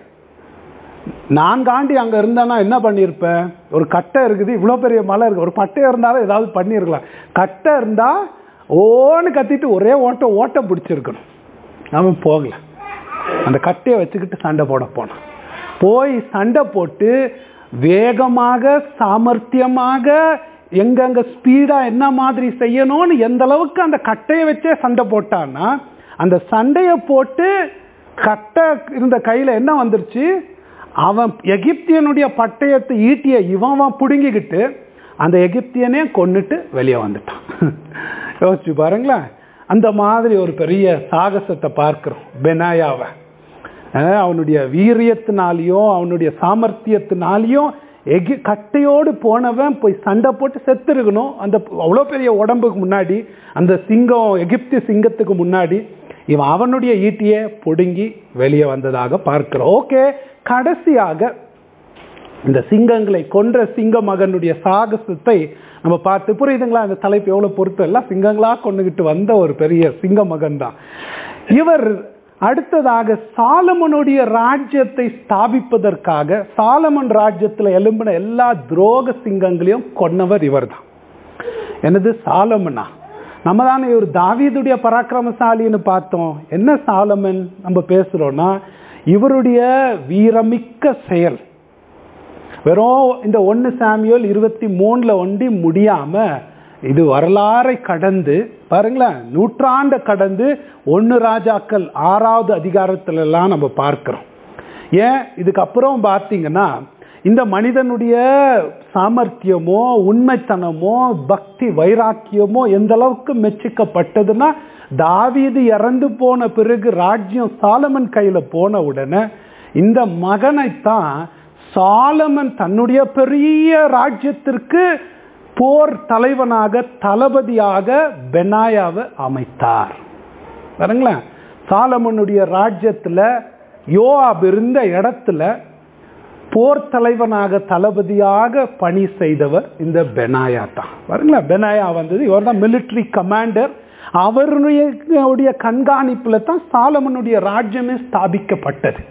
நான் காண்டி அங்க இருந்தானா என்ன பண்ணிருப்பேன்? ஒரு கட்டை இருக்குது, இவ்வளோ பெரிய மலை இருக்கு, ஒரு பட்டை இருந்தாலும் ஏதாவது பண்ணிருக்கலாம். கட்டை இருந்தா ஓன்னு கத்திட்டு ஒரே ஓட்ட பிடிச்சிருக்கணும். அவன் போகல, அந்த கட்டையை வச்சுக்கிட்டு சண்டை போட போனான். போய் சண்டை போட்டு வேகமாக சாமர்த்தியமாக எங்கெங்க ஸ்பீடா என்ன மாதிரி செய்யணும்னு எந்த அளவுக்கு அந்த கட்டையை வச்சே சண்டை போட்டான்னா, அந்த சண்டையை போட்டு கட்டை இருந்த கையில என்ன வந்துருச்சு, அவன் எகிப்தியனுடைய பட்டயத்தை ஈட்டிய இவன் புடுங்கிக்கிட்டு அந்த எகிப்தியனே கொன்னுட்டு வெளியே வந்துட்டான். யோசிச்சு பாருங்களேன். அந்த மாதிரி ஒரு பெரிய சாகசத்தை பார்க்கிறோம் பெனாயாவை. அவனுடைய வீரியத்தினாலையும் அவனுடைய சாமர்த்தியத்தினாலையும் கட்டையோடு போனவன் போய் சண்டை போட்டு செத்து இருக்கணும். அந்த அவ்வளோ பெரிய உடம்புக்கு முன்னாடி, அந்த சிங்கம் எகிப்திய சிங்கத்துக்கு முன்னாடி இவன் அவனுடைய ஈட்டியை பிடுங்கி வெளியே வந்ததாக பார்க்கிறோம். ஓகே, கடைசியாக இந்த சிங்கங்களை கொன்ற சிங்க மகனுடைய சாகசத்தை நம்ம பார்த்து புரியுதுங்களா? இந்த தலைப்பு எவ்வளவு பொறுத்து எல்லாம் சிங்கங்களா கொண்டுகிட்டு வந்த ஒரு பெரிய சிங்க மகன் தான் இவர். அடுத்ததாக சாலமனுடைய ராஜ்யத்தை ஸ்தாபிப்பதற்காக சாலமன் ராஜ்யத்தில் எழும்பின எல்லா துரோக சிங்கங்களையும் கொன்னவர் இவர் தான். என்னது சாலமனா? நம்ம தானே இவர் தாவீதுடைய பராக்கிரமசாலின்னு பார்த்தோம். என்ன சாலமன் நம்ம பேசுறோம்னா, இவருடைய வீரமிக்க செயல் வெறும் இந்த 1 சாமுவேல் 23 ஒண்டி முடியாம இது வரலாறை கடந்து பாருங்களேன், நூற்றாண்டை கடந்து 1 ராஜாக்கள் 6வது அதிகாரத்துல எல்லாம் நம்ம பார்க்கிறோம். ஏன் இதுக்கப்புறம் பார்த்தீங்கன்னா இந்த மனிதனுடைய சாமர்த்தியமோ உண்மைத்தனமோ பக்தி வைராக்கியமோ எந்த அளவுக்கு மெச்சிக்கப்பட்டதுன்னா, தாவீது இறந்து போன பிறகு ராஜ்யம் சாலமன் கையில போன உடனே இந்த மகனைத்தான் சாலமன் தன்னுடைய பெரிய ராஜ்யத்திற்கு போர் தலைவனாக தளபதியாக பெனாயாவை அமைத்தார். பாருங்களேன், சாலமனுடைய ராஜ்யத்துல யோவாப் இருந்த இடத்துல போர் தலைவனாக தளபதியாக பணி செய்தவர் இந்த பெனாயா தான். பாருங்களேன், பெனாயா வந்தது, இவர் தான் மிலிட்டரி கமாண்டர். அவருடைய கண்காணிப்புல தான் சாலமனுடைய ராஜ்யமே ஸ்தாபிக்கப்பட்டது.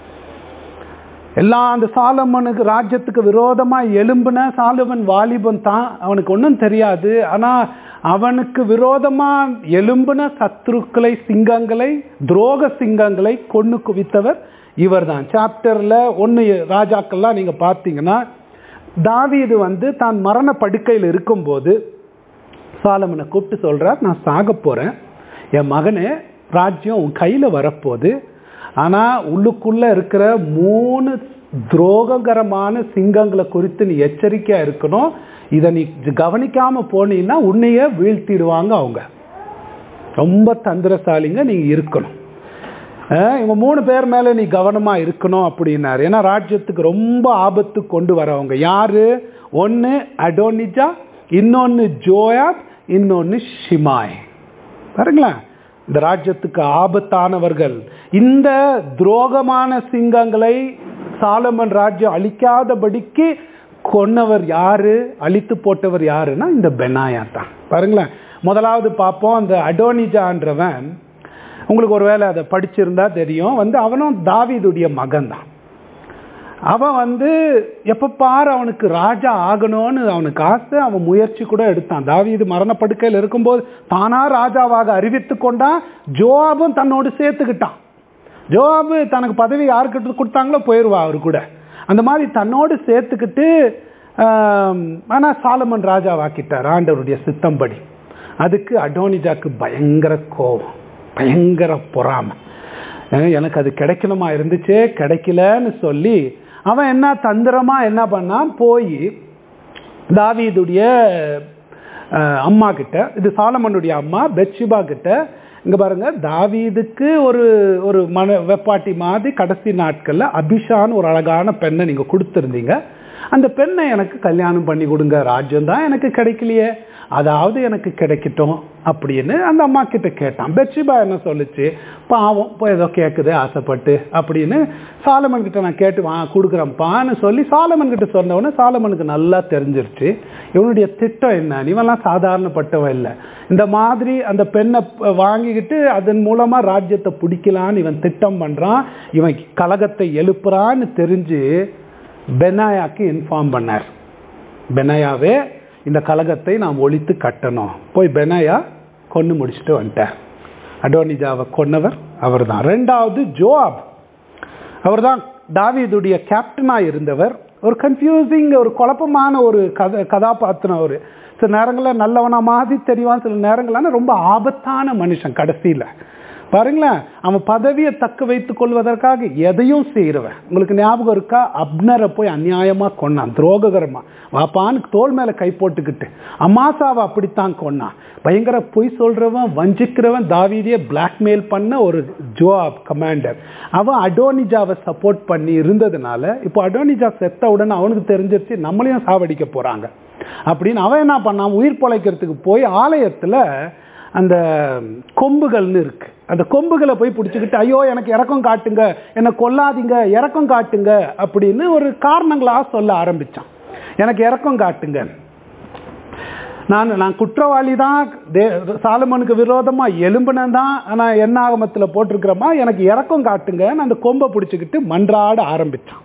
எல்லாம் அந்த சாலமனுக்கு ராஜ்யத்துக்கு விரோதமா எழும்பின சாலமன் வாலிபன் தான், அவனுக்கு ஒன்றும் தெரியாது. ஆனா அவனுக்கு விரோதமா எழும்பின சத்துருக்களை, சிங்கங்களை, துரோக சிங்கங்களை கொன்னு குவித்தவர் இவர் தான். சாப்டர்ல 1 ராஜாக்கள்லாம் நீங்க பார்த்தீங்கன்னா, தாவீது தான் மரண படுக்கையில் இருக்கும்போது சாலமனை கூப்பிட்டு சொல்றார், நான் சாக போறேன், என் மகனே ராஜ்யம் உன் கையில வரப்போகுது, ஆனா உள்ளுக்குள்ள இருக்கிற 3 துரோககரமான சிங்கங்களை குறித்து நீ எச்சரிக்கையா இருக்கணும். இதை நீ கவனிக்காம போனீங்கன்னா உன்னையே வீழ்த்திடுவாங்க, அவங்க ரொம்ப தந்திரசாலிங்க, நீங்க இருக்கணும். இவங்க 3 பேர் மேல நீ கவனமா இருக்கணும் அப்படின்னாரு. ஏன்னா ராஜ்யத்துக்கு ரொம்ப ஆபத்து கொண்டு வரவங்க யாரு? 1 அடோனிஜா, இன்னொன்னு ஜோயாப், இன்னொன்னு ஷிமாய். பாருங்களேன், இந்த ராஜ்யத்துக்கு ஆபத்தானவர்கள். இந்த துரோகமான சிங்கங்களை சாலமன் ராஜ்யம் அழிக்காதபடிக்கு கொன்னவர் யாரு, அழித்து போட்டவர் யாருன்னா இந்த பெனாயா தான். பாருங்களேன், முதலாவது பார்ப்போம். அந்த அடோனிஜான்றவன், உங்களுக்கு ஒருவேளை அதை படிச்சிருந்தா தெரியும், அவனும் தாவீதுடைய மகன் தான். அவன் எப்ப பாரு அவனுக்கு ராஜா ஆகணும்னு அவனுக்கு ஆசை. அவன் முயற்சி கூட எடுத்தான். தாவீது மரணப்படுக்கையில் இருக்கும்போது தானா ராஜாவாக அறிவித்து கொண்டான். ஜோவாபும் தன்னோடு சேர்த்துக்கிட்டான். ஜோவாபு தனக்கு பதவி யாருக்கிட்ட கொடுத்தாங்களோ போயிடுவா அவரு கூட. அந்த மாதிரி தன்னோடு சேர்த்துக்கிட்டு ஆனா சாலமன் ராஜாவாக்கிட்டார் ஆண்டவருடைய சித்தம்படி. அதுக்கு அடோனிஜாக்கு பயங்கர கோபம், பயங்கர பொறாமை. எனக்கு அது கிடைக்கணுமா இருந்துச்சே, கிடைக்கலன்னு சொல்லி அவன் என்ன தந்திரமா என்ன பண்ணான், போய் தாவீதுடைய அம்மா கிட்ட, இது சாலமனுடைய அம்மா பெத்ஷிபா கிட்ட, இங்க பாருங்க, தாவீதுக்கு ஒரு வெப்பாட்டி மாதிரி கடைசி நாட்கள்ல அபிஷான்னு ஒரு அழகான பெண்ணை நீங்க கொடுத்துருந்தீங்க, அந்த பெண்ணை எனக்கு கல்யாணம் பண்ணி கொடுங்க, ராஜ்யம் தான் எனக்கு கிடைக்கலையே, அதாவது எனக்கு கிடைக்கட்டும் அப்படின்னு அந்த அம்மா கிட்ட கேட்டான். பெத்ஷிபா என்ன சொல்லுச்சு, பாவம் இப்போ ஏதோ கேட்குது ஆசைப்பட்டு அப்படின்னு சாலமன் கிட்ட நான் கேட்டு கொடுக்குறேன்ப்பான்னு சொல்லி சாலமன் கிட்ட சொன்னவொடனே சாலமனுக்கு நல்லா தெரிஞ்சிருச்சு இவனுடைய திட்டம் என்ன. இவெல்லாம் சாதாரணப்பட்டவன் இல்லை, இந்த மாதிரி அந்த பெண்ணை வாங்கிக்கிட்டு அதன் மூலமா ராஜ்யத்தை பிடிக்கலான்னு இவன் திட்டம் பண்றான், இவன் கலகத்தை எழுப்புறான்னு தெரிஞ்சு பெனாயாக்கு இன்ஃபார்ம் பண்ணார். பெனாயாவே இந்த கலகத்தை நாம் ஒழித்து கட்டணும். போய் பெனாயா கொன்னு முடிச்சுட்டு வந்துட்டார். அடோனிஜாவை கொன்னவர் அவர் தான். 2வது ஜோவாப், அவர் தான் தாவீதுடைய கேப்டனா இருந்தவர். ஒரு கன்ஃபியூசிங், ஒரு குழப்பமான ஒரு கதாபாத்திரம். அவர் சில நேரங்களில் நல்லவனா மாதிரி தெரிவான், சில நேரங்களான ரொம்ப ஆபத்தான மனுஷன். கடைசியில் பாருங்களேன், அவன் பதவியை தக்க வைத்துக் கொள்வதற்காக எதையும் செய்கிறவன். உங்களுக்கு ஞாபகம் இருக்கா? அப்னரை போய் அநியாயமா கொன்னான், துரோககரமா. வாப்பான்னு தோல் மேல கை போட்டுக்கிட்டு. அமாசாவை அப்படித்தான் கொன்னான். பயங்கர பொய் சொல்றவன், வஞ்சிக்கிறவன், தாவீதியை பிளாக்மெயில் பண்ண ஒரு ஜோஆப் கமாண்டர். அவன் அடோனிஜாவை சப்போர்ட் பண்ணி இருந்ததுனால இப்போ அடோனிஜா செத்த உடனே அவனுக்கு தெரிஞ்சிருச்சு நம்மளையும் சாவடிக்க போறாங்க அப்படின்னு அவன் என்ன பண்ணான், உயிர் பொழைக்கிறதுக்கு போய் ஆலயத்துல அந்த கொம்புகள்னு இருக்கு, அந்த கொம்புகளை போய் பிடிச்சிக்கிட்டு ஐயோ எனக்கு இறக்கம் காட்டுங்க, என்னை கொல்லாதீங்க, இறக்கம் காட்டுங்க அப்படின்னு ஒரு காரணங்களா சொல்ல ஆரம்பிச்சான். எனக்கு இறக்கம் காட்டுங்க, நான் குற்றவாளி தான், சாலமோனுக்கு விரோதமா எழும்பினேன் தான், ஆனால் என்ன ஆகமத்தில் போட்டிருக்கிறோமா, எனக்கு இறக்கம் காட்டுங்க, அந்த கொம்பை பிடிச்சிக்கிட்டு மன்றாட ஆரம்பிச்சான்.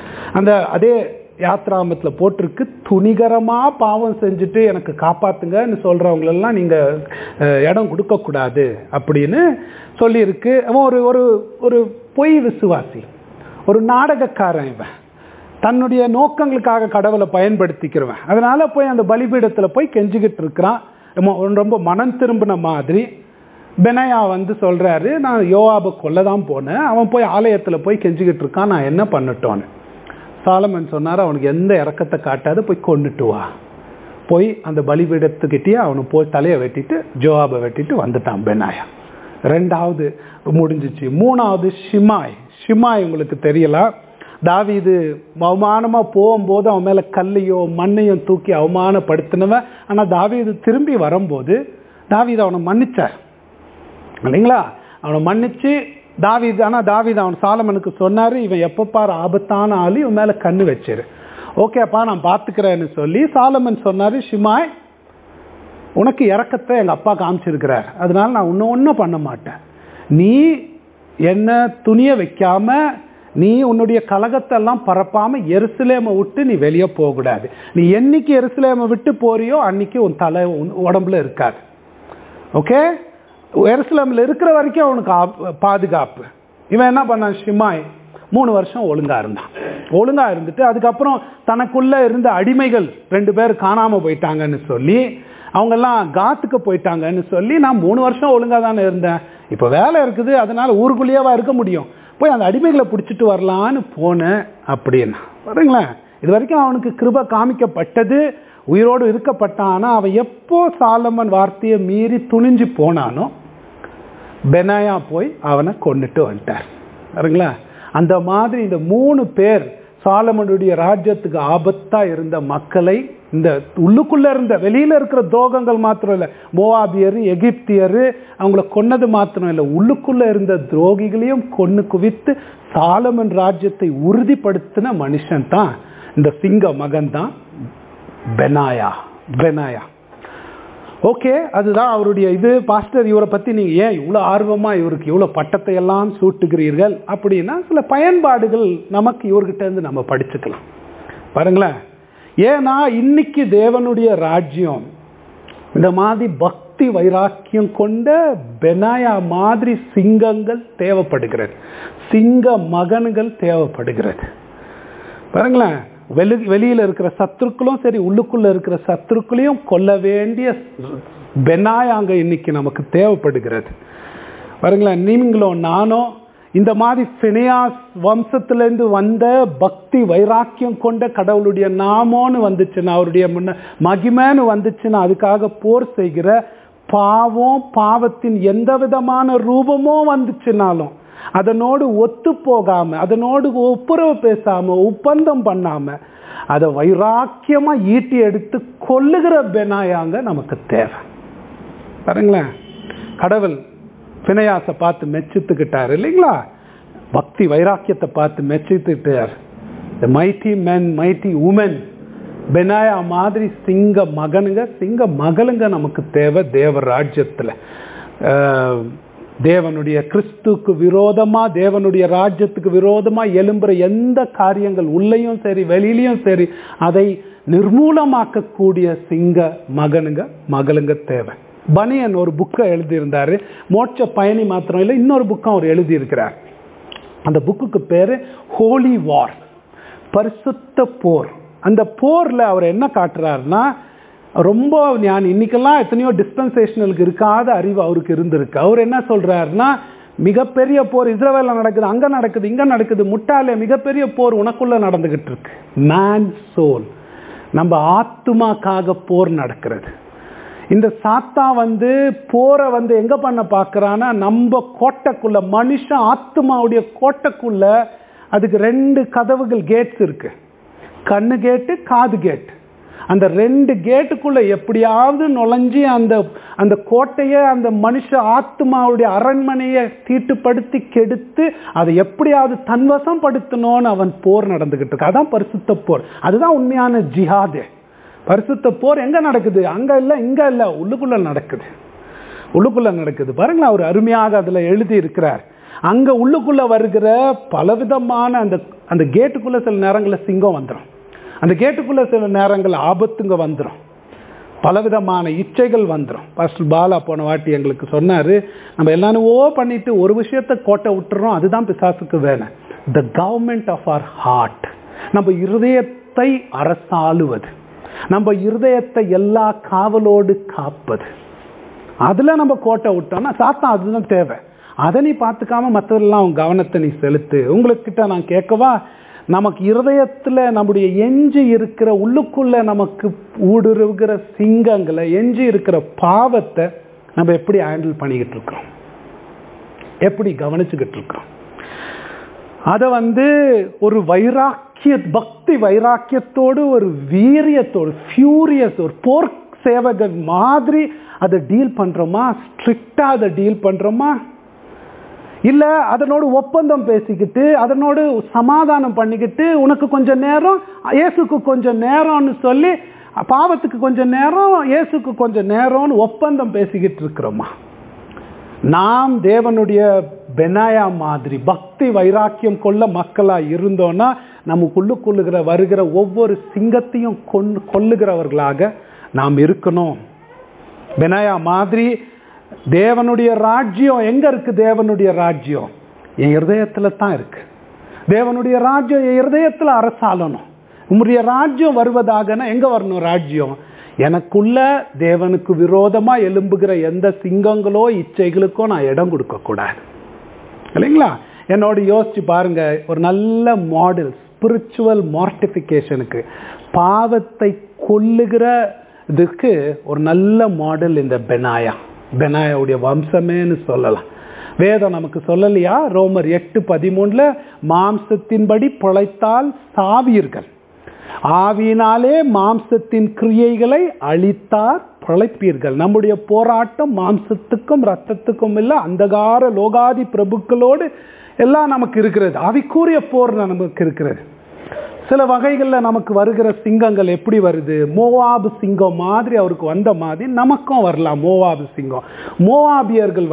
அதே யாத்ராமத்தில் போட்டிருக்கு, துணிகரமா பாவம் செஞ்சுட்டு எனக்கு காப்பாத்துங்கன்னு சொல்றவங்களெல்லாம் நீங்க இடம் கொடுக்கக்கூடாது அப்படின்னு சொல்லியிருக்கு. அவன் ஒரு ஒரு பொய் விசுவாசி, ஒரு நாடகக்காரன். இவன் தன்னுடைய நோக்கங்களுக்காக கடவுளை பயன்படுத்திக்கிறவன். அதனால போய் அந்த பலிபீடத்தில் போய் கெஞ்சிக்கிட்டு இருக்கிறான். ரொம்ப மனம் திரும்பின மாதிரி. பெனாயா சொல்றாரு, நான் யோவாபை கொல்லதான் போனேன், அவன் போய் ஆலயத்தில் போய் கெஞ்சிக்கிட்டு இருக்கான், நான் என்ன பண்ணட்டோன்னு. சாலமன் சொன்னார், அவனுக்கு எந்த இறக்கத்தை காட்டாது, போய் கொண்டுட்டு வா. போய் அந்த பலிபீடத்துக்கிட்டே அவனு போய் தலையை வெட்டிட்டு ஜோவாபை வெட்டிட்டு வந்துட்டான் பெனாயா. 2வது முடிஞ்சிச்சு. 3வது ஷிமாய் உங்களுக்கு தெரியலாம். தாவீது அவமானமா போகும்போது அவன் மேல கல்லையோ மண்ணையும் தூக்கி அவமானப்படுத்தினவன். ஆனா தாவீது திரும்பி வரும்போது தாவீது அவனை மன்னிச்சார் இல்லைங்களா? அவனை மன்னிச்சு தாவீது அவன் சாலமனுக்கு சொன்னாரு, இவன் எப்ப பாரு ஆபத்தான ஆளு, இவன் மேல கண்ணு வச்சிரு, ஓகேப்பா நான் பாத்துக்கிறேன்னு சொல்லி சாலமன் சொன்னாரு, ஷிமாய் உனக்கு இறக்கத்தை எங்க அப்பா காமிச்சிருக்கிறார், அதனால நான் ஒன்னும் பண்ண மாட்டேன். நீ என்ன துணிய வைக்காம, நீ உன்னுடைய கலகத்தை எல்லாம் பரப்பாம எருசலேமை விட்டு நீ வெளியே போக கூடாது. நீ என்னைக்கு எருசலேமை விட்டு போறியோ அன்னைக்கு உன் தலை உடம்புல இருக்காது. ஓகே, எருசலேமில் இருக்கிற வரைக்கும் அவனுக்கு பாதுகாப்பு. இவன் என்ன பண்ணான், ஷிமாய் 3 வருஷம் ஒழுங்கா இருந்துட்டு அதுக்கப்புறம் தனக்குள்ள இருந்த அடிமைகள் 2 பேர் காணாம போயிட்டாங்கன்னு சொல்லி, அவங்கெல்லாம் காத்துக்கு போயிட்டாங்கன்னு சொல்லி, நான் 3 வருஷம் ஒழுங்கா தானே இருந்தேன், இப்போ வேலை இருக்குது, அதனால ஊருக்குள்ளேயேவா இருக்க முடியும், போய் அந்த அடிமைகளை பிடிச்சிட்டு வரலான்னு போனேன் அப்படின்னா. பாருங்களேன், இது வரைக்கும் அவனுக்கு கிருபை காமிக்கப்பட்டது, உயிரோடு இருக்கப்பட்டான். ஆனா அவன் எப்போ சாலமன் வார்த்தையை மீறி துணிஞ்சு போனானோ பெனாயா போய் அவனை கொண்டுட்டு வந்துட்டார். பாருங்களா, அந்த மாதிரி இந்த 3 பேர் சாலமனுடைய ராஜ்யத்துக்கு ஆபத்தா இருந்த மக்களை, இந்த உள்ளுக்குள்ள இருந்த வெளியில இருக்கிற துரோகங்கள் மாத்திரம் இல்லை, மோவாபியர் எகிப்தியர் அவங்கள கொன்னது மாத்திரம் இல்லை, உள்ளுக்குள்ள இருந்த துரோகிகளையும் கொன்னு குவித்து சாலமன் ராஜ்யத்தை உறுதிப்படுத்தின மனுஷன் தான் இந்த சிங்க மகன் தான் பெனாயா. ஓகே, அதுதான் அவருடைய இது. பாஸ்டர், இவரை பத்தி நீங்க ஏன் இவ்வளவு ஆர்வமா இவருக்கு இவ்வளவு பட்டத்தை எல்லாம் சூட்டுகிறீர்கள் அப்படின்னா, சில பயன்பாடுகள் நமக்கு இவர்கிட்ட இருந்து நம்ம படிச்சுக்கலாம். பாருங்களேன், ஏன்னா இன்னைக்கு தேவனுடைய ராஜ்யம் இந்த மாதிரி பக்தி வைராக்கியம் கொண்ட பெனாயா மாதிரி சிங்கங்கள் தேவைப்படுகிறது, சிங்க மகன்கள் தேவைப்படுகிறது. பாருங்களேன், வெளியில இருக்கிற சத்துருக்களும் சரி, உள்ளுக்குள்ள இருக்கிற சத்துருக்களையும் கொல்ல வேண்டிய பெனாயாங்க இன்னைக்கு நமக்கு தேவைப்படுகிறது. பாருங்களேன், நீங்களும் நானும் இந்த மாதிரி பினெயாஸ் வம்சத்திலிருந்து வந்த பக்தி வைராக்கியம் கொண்ட கடவுளுடைய நாமோன்னு வந்துச்சுன்னா, அவருடைய மகிமைன்னு வந்துச்சுன்னா, அதுக்காக போர் செய்கிற பாவத்தின் எந்த விதமான ரூபமோ வந்துச்சுனாலும் அதனோடு ஒத்து போகாம, அதனோடு ஒப்புரவு பேசாம, ஒப்பந்தம் பண்ணாம, அதை வைராக்கியமா ஈட்டி எடுத்து கொல்லுகிற பெனாயாங்க நமக்கு தேவை. பாருங்களேன், கடவுள் பினெயாசை பார்த்து மெச்சித்துக்கிட்டார் இல்லைங்களா? பக்தி வைராக்கியத்தை பார்த்து மெச்சித்துக்கிட்டார். The mighty men, mighty women, Benaiah மாதிரி சிங்க மகனுங்க, சிங்க மகளுங்க நமக்கு தேவை தேவ ராஜ்யத்துல. தேவனுடைய கிறிஸ்துக்கு விரோதமா, தேவனுடைய ராஜ்யத்துக்கு விரோதமா எழும்புற எந்த காரியங்கள் உள்ளேயும் சரி வெளியிலையும் சரி, அதை நிர்மூலமாக்கக்கூடிய சிங்க மகளுங்க தேவை. பனியன் ஒரு புக்கை எழுதியிருந்தாரு, மோட்ச பயணி மாத்திரம் இல்லை, இன்னொரு புக்கம் அவர் எழுதியிருக்கிறார். அந்த புக்குக்கு பேரு ஹோலி வார், பரிசுத்த போர். அந்த போர்ல அவர் என்ன காட்டுறாருன்னா, ரொம்ப ஞானி. இன்னைக்கெல்லாம் எத்தனையோ டிஸ்பென்சேஷனலுக்கு இருக்காத அறிவு அவருக்கு இருந்திருக்கு. அவர் என்ன சொல்றாருன்னா, மிகப்பெரிய போர் இஸ்ரவேல்ல நடக்குது, அங்க நடக்குது, இங்க நடக்குது, முட்டாளே மிகப்பெரிய போர் உனக்குள்ள நடந்துகிட்டு இருக்கு. மேன் சோல், நம்ம ஆத்துமாக்காக போர் நடக்கிறது. இந்த சாத்தா போரை எங்க பண்ண பார்க்கறான்னா, நம்ம கோட்டைக்குள்ள, மனுஷன் ஆத்துமாவுடைய கோட்டைக்குள்ள அதுக்கு 2 கதவுகள், கேட்ஸ் இருக்கு. கண்ணு கேட்டு, காது கேட்டு. அந்த 2 கேட்டுக்குள்ள எப்படியாவது நுழைஞ்சி அந்த கோட்டையை, அந்த மனுஷ ஆத்மாவுடைய அரண்மனையை தீட்டுப்படுத்தி கெடுத்து அதை எப்படியாவது தன்வசம் படுத்தணும்னு அவன் போர் நடந்துகிட்டு இருக்கு. அதான் பரிசுத்த போர். அதுதான் உண்மையான ஜிஹாது. பரிசுத்த போர் எங்க நடக்குது? அங்க இல்ல, இங்க இல்ல, உள்ளுக்குள்ள நடக்குது. உள்ளுக்குள்ள நடக்குது. பாருங்களா, அவர் அருமையாக அதுல எழுதி இருக்கிறார். அங்க உள்ளுக்குள்ள வருகிற பலவிதமான அந்த கேட்டுக்குள்ள சில நேரங்களில் சிங்கம் வந்துடும். அந்த கேட்டுக்குள்ள சில நேரங்கள் ஆபத்துங்க வந்துடும். பலவிதமான இச்சைகள் வந்துடும். பாஸ்டர் பாலா போன வாட்டி எங்களுக்கு சொன்னாரு, நம்ம எல்லாரும் பண்ணிட்டு ஒரு விஷயத்தை கோட்டை விட்டுறோம், அதுதான் பிசாசுக்கு வேணும். The government of our heart, நம்ம இருதயத்தை அரசாளுவது, நம்ம இருதயத்தை எல்லா காவலோடு காப்பது. அதுல நம்ம கோட்டை விட்டோம்னா சாத்தான் அதுதான் தேவை. அதை நீ பார்த்துக்காம மற்றவெல்லாம் உன் கவனத்தை நீ செலுத்து. உங்களுக்கிட்ட நான் கேட்கவா, நமக்கு இருதயத்துல நம்முடைய எஞ்சி இருக்கிற உள்ளுக்குள்ள நமக்கு ஊடுருவுகிற சிங்கங்களை, எஞ்சி இருக்கிற பாவத்தை நம்ம எப்படி ஹேண்டில் பண்ணிக்கிட்டு இருக்கிறோம், எப்படி கவனிச்சுக்கிட்டு இருக்கிறோம்? அதை ஒரு பக்தி வைராக்கியத்தோடு, ஒரு வீரியத்தோடு, ஃபியூரியஸ், ஒரு போர் சேவகர் மாதிரி அதை டீல் பண்றோமா? ஸ்ட்ரிக்டா அதை டீல் பண்றோமா? இல்ல அதனோடு ஒப்பந்தம் பேசிக்கிட்டு, அதனோடு சமாதானம் பண்ணிக்கிட்டு, உனக்கு கொஞ்சம் நேரம், இயேசுக்கு கொஞ்சம் நேரம்னு சொல்லி, பாவத்துக்கு கொஞ்சம் நேரம், இயேசுக்கு கொஞ்சம் நேரம்னு ஒப்பந்தம் பேசிக்கிட்டு இருக்கிறோமா? நாம் தேவனுடைய பெனாயா மாதிரி பக்தி வைராக்கியம் கொள்ள மக்களா இருந்தோம்னா, நமக்குள்ளுக்குள்ளுகிற வருகிற ஒவ்வொரு சிங்கத்தையும் கொல்லுகிறவர்களாக நாம் இருக்கணும். பெனாயா மாதிரி தேவனுடைய ராஜ்யம் எங்க இருக்கு? தேவனுடைய ராஜ்யம் என் இருதயத்துல தான் இருக்கு. தேவனுடைய ராஜ்யம் என் இருதயத்துல அரசாளணும். உம்முடைய ராஜ்யம் வருவதாகனா எங்க வரணும் ராஜ்யம்? எனக்குள்ள தேவனுக்கு விரோதமா எழும்புகிற எந்த சிங்கங்களோ இச்சைகளுக்கோ நான் இடம் கொடுக்க கூடாது, இல்லைங்களா? என்னோட யோசிச்சு பாருங்க, ஒரு நல்ல மாடல் ஸ்பிரிச்சுவல் மார்டிஃபிகேஷனுக்கு, பாவத்தை கொல்லுகிறதுக்கு ஒரு நல்ல மாடல் இந்த பெனாயாவுடைய வம்சமேன்னு சொல்லலாம். வேதம் நமக்கு சொல்லலையா? ரோமர் 8:13 மாம்சத்தின்படி பிழைத்தால் சாவீர்கள், ஆவியினாலே மாம்சத்தின் கிரியைகளை அழித்தார் பிழைப்பீர்கள். நம்முடைய போராட்டம் மாம்சத்துக்கும் ரத்தத்துக்கும் இல்ல, அந்தகார லோகாதி பிரபுக்களோடு எல்லாம் நமக்கு இருக்கிறது. ஆவிக்குரிய போர் நமக்கு இருக்கிறது. சில வகைகளில் நமக்கு வருகிற சிங்கங்கள் எப்படி வருது? மோவாபு சிங்கம் மாதிரி அவருக்கு வந்த மாதிரி நமக்கும் வரலாம் மோவாபு சிங்கம். மோவாபியர்கள்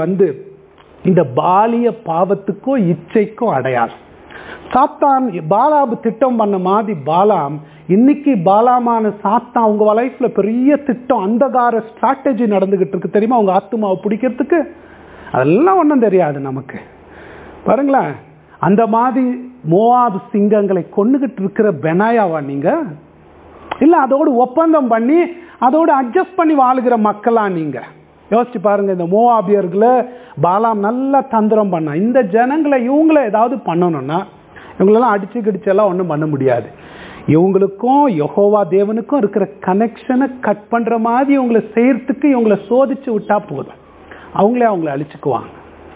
இந்த பாலிய பாவத்துக்கும் இச்சைக்கும் அடையாளம். சாத்தான் பாலாபு திட்டம் பண்ண மாதிரி பாலாம், இன்னைக்கு பாலாமான சாத்தான் உங்க லைஃப்ல பெரிய திட்டம், அந்தகார ஸ்ட்ராட்டஜி நடந்துகிட்டு இருக்கு தெரியுமா? உங்க ஆத்துமாவை பிடிக்கிறதுக்கு அதெல்லாம் ஒன்றும் தெரியாது நமக்கு. பாருங்களேன், அந்த மாதிரி மோவாபு சிங்கங்களை கொண்டுகிட்டு இருக்கிற பெனாயாவா நீங்க? இல்ல அதோடு ஒப்பந்தம் பண்ணி அதோடு அட்ஜஸ்ட் பண்ணி வாழுகிற மக்களா நீங்க? யோசிச்சு பாருங்க. இந்த மோவாபியர்களை பாலாம் நல்லா தந்திரம் பண்ணா, இந்த ஜனங்களை இவங்களை ஏதாவது பண்ணணும்னா இவங்களெல்லாம் அடிச்சு கிடிச்செல்லாம் ஒன்றும் பண்ண முடியாது. இவங்களுக்கும் யெகோவா தேவனுக்கும் இருக்கிற கனெக்ஷனை கட் பண்ற மாதிரி இவங்களை செய்யறதுக்கு இவங்களை சோதிச்சு விட்டா போதும், அவங்களே அவங்களை அழிச்சுக்குவாங்க.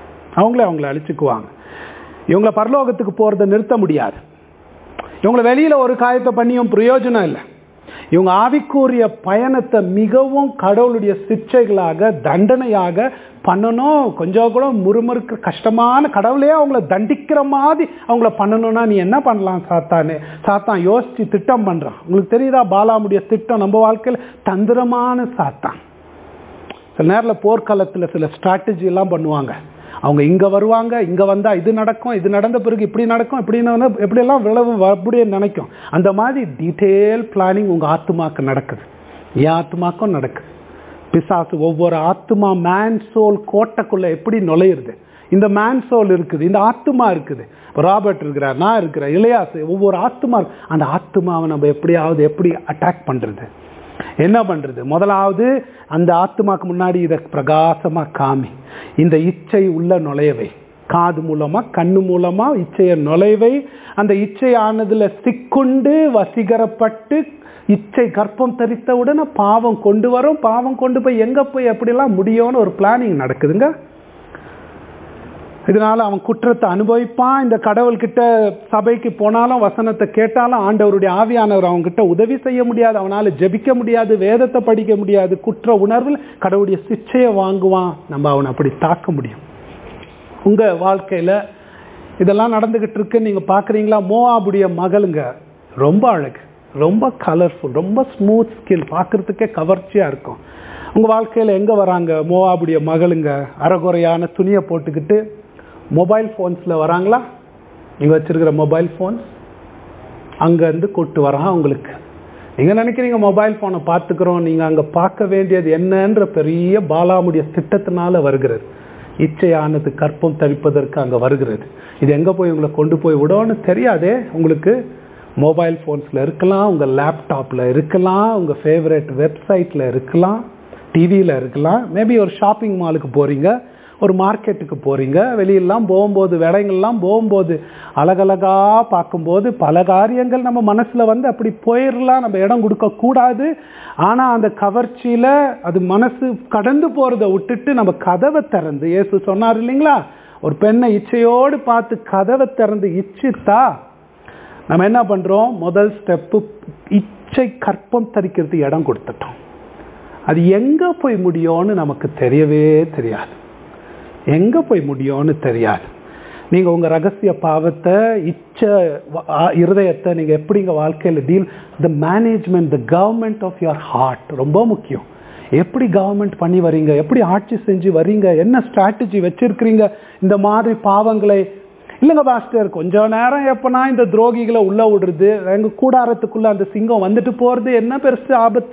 இவங்களை பரலோகத்துக்கு போறதை நிறுத்த முடியாது. இவங்களை வெளியில ஒரு காரியத்தை பண்ணியும் பிரயோஜனம் இல்லை. இவங்க ஆவிக்குரிய பயணத்தை மிகவும் கடவுளுடைய சிக்ஷைகளாக, தண்டனையாக பண்ணணும். கொஞ்சம் கூட முறுமுறுக்கு கஷ்டமான, கடவுளே அவங்கள தண்டிக்கிற மாதிரி அவங்கள பண்ணணும்னா நீ என்ன பண்ணலாம்? சாத்தான் யோசிச்சு திட்டம் பண்றான். உங்களுக்கு தெரியுதா பாலாமுடைய திட்டம்? நம்ம வாழ்க்கையில் தந்திரமான சாத்தான். சில நேரத்தில் போர்க்காலத்தில் சில ஸ்ட்ராட்டஜி எல்லாம் பண்ணுவாங்க. அவங்க இங்க வருவாங்க, இங்க வந்தா இது நடக்கும், இது நடந்த பிறகு இப்படி நடக்கும், எப்படியெல்லாம் விளைவு அப்படியே நினைக்கும். அந்த மாதிரி டீட்டெயில் பிளானிங் உங்க ஆத்துமாக்கு நடக்குது, என் ஆத்துமாக்கும் நடக்குது. பிசாசு ஒவ்வொரு ஆத்துமா மேன் சோல் கோட்டைக்குள்ள எப்படி நுழையிறது? இந்த மேன் சோல் இருக்குது, இந்த ஆத்துமா இருக்குது. ராபர்ட் இருக்கிறார், நான் இருக்கிறேன், இளையாசு, ஒவ்வொரு ஆத்துமா. அந்த ஆத்துமாவை நம்ம எப்படி அட்டாக் பண்றது? என்ன பண்றது? முதலாவது அந்த ஆத்மாக்கு முன்னாடி இதை பிரகாசமா காமி, இந்த இச்சை உள்ள நுழையவை, காது மூலமா கண்ணு மூலமா இச்சைய நுழைவை, அந்த இச்சையானதுல சிக்குண்டு வசீகரப்பட்டு இச்சை கர்ப்பம் தரித்த உடனே பாவம் கொண்டு வரும். பாவம் கொண்டு போய் எங்க போய் எப்படிலாம் முடியும்னு ஒரு பிளானிங் நடக்குதுங்க. இதனால அவன் குற்றத்தை அனுபவிப்பான். இந்த கடவுள்கிட்ட சபைக்கு போனாலும் வசனத்தை கேட்டாலும் ஆண்டவருடைய ஆவியானவர் அவன்கிட்ட உதவி செய்ய முடியாது, அவனால ஜெபிக்க முடியாது, வேதத்தை படிக்க முடியாது. குற்ற உணர்வில் கடவுளுடைய சிச்சையை வாங்குவான். நம்ம அவனை அப்படி தாக்க முடியும். உங்க வாழ்க்கையில இதெல்லாம் நடந்துகிட்டு இருக்கு, நீங்க பாக்குறீங்களா? மோவாபுடைய மகளுங்க ரொம்ப அழகு, ரொம்ப கலர்ஃபுல், ரொம்ப ஸ்மூத் ஸ்கின், பார்க்கறதுக்கே கவர்ச்சியா இருக்கும். உங்க வாழ்க்கையில எங்க வராங்க மோவாபுடைய மகளுங்க? அரைகுறையான துணியை போட்டுக்கிட்டு மொபைல் ஃபோன்ஸ்ல வராங்களா? நீங்க வச்சிருக்கிற மொபைல் ஃபோன்ஸ் அங்கேருந்து கொட்டு வரான் உங்களுக்கு. நீங்க நினைக்கிறீங்க மொபைல் ஃபோனை பார்த்துக்கிறோம், நீங்க அங்க பார்க்க வேண்டியது என்னன்ற பெரிய பாலாமுடைய திட்டத்தினால வருகிறது. இச்சையானது கற்பம் தரிப்பதற்கு அங்க வருகிறது. இது எங்க போய் உங்களை கொண்டு போய் விடோன்னு தெரியாதே உங்களுக்கு. மொபைல் ஃபோன்ஸில் இருக்கலாம், உங்கள் லேப்டாப்பில் இருக்கலாம், உங்கள் ஃபேவரட் வெப்சைட்டில் இருக்கலாம், டிவியில் இருக்கலாம், மேபி ஒரு ஷாப்பிங் மாலுக்கு போகிறீங்க, ஒரு மார்க்கெட்டுக்கு போகிறீங்க, வெளியெல்லாம் போகும்போது, வேலைங்கள்லாம் போகும்போது அழகழகாக பார்க்கும்போது பல காரியங்கள் நம்ம மனசில் வந்து அப்படி போயிடலாம். நம்ம இடம் கொடுக்கக்கூடாது. ஆனால் அந்த கவர்ச்சியில் அது மனசு கடந்து போகிறத விட்டுட்டு நம்ம கதவை திறந்து, இயேசு சொன்னார் இல்லைங்களா, ஒரு பெண்ணை இச்சையோடு பார்த்து கதவை திறந்து இச்சித்தா நம்ம என்ன பண்றோம்? முதல் ஸ்டெப்பு இச்சை கற்பம் தரிக்கிறது இடம் கொடுத்துட்டோம். அது எங்க போய் முடியும்னு நமக்கு தெரியவே தெரியாது. எங்க போய் முடியும்னு தெரியாது. நீங்க உங்க ரகசிய பாவத்தை, இச்ச இருதயத்தை நீங்க எப்படிங்க வாழ்க்கையில் deal, the management, the government of your heart ரொம்ப முக்கியம். எப்படி கவர்மெண்ட் பண்ணி வரீங்க, எப்படி ஆட்சி செஞ்சு வரீங்க, என்ன ஸ்ட்ராட்டஜி வச்சிருக்கிறீங்க இந்த மாதிரி பாவங்களை? இல்லைங்க பாஸ்டர், கொஞ்ச நேரம் எப்பனா இந்த துரோகிகளை உள்ள விடுறது, எங்க கூடாரத்துக்குள்ள அந்த சிங்கம் வந்துட்டு போறது என்ன பெருசு ஆபத்து?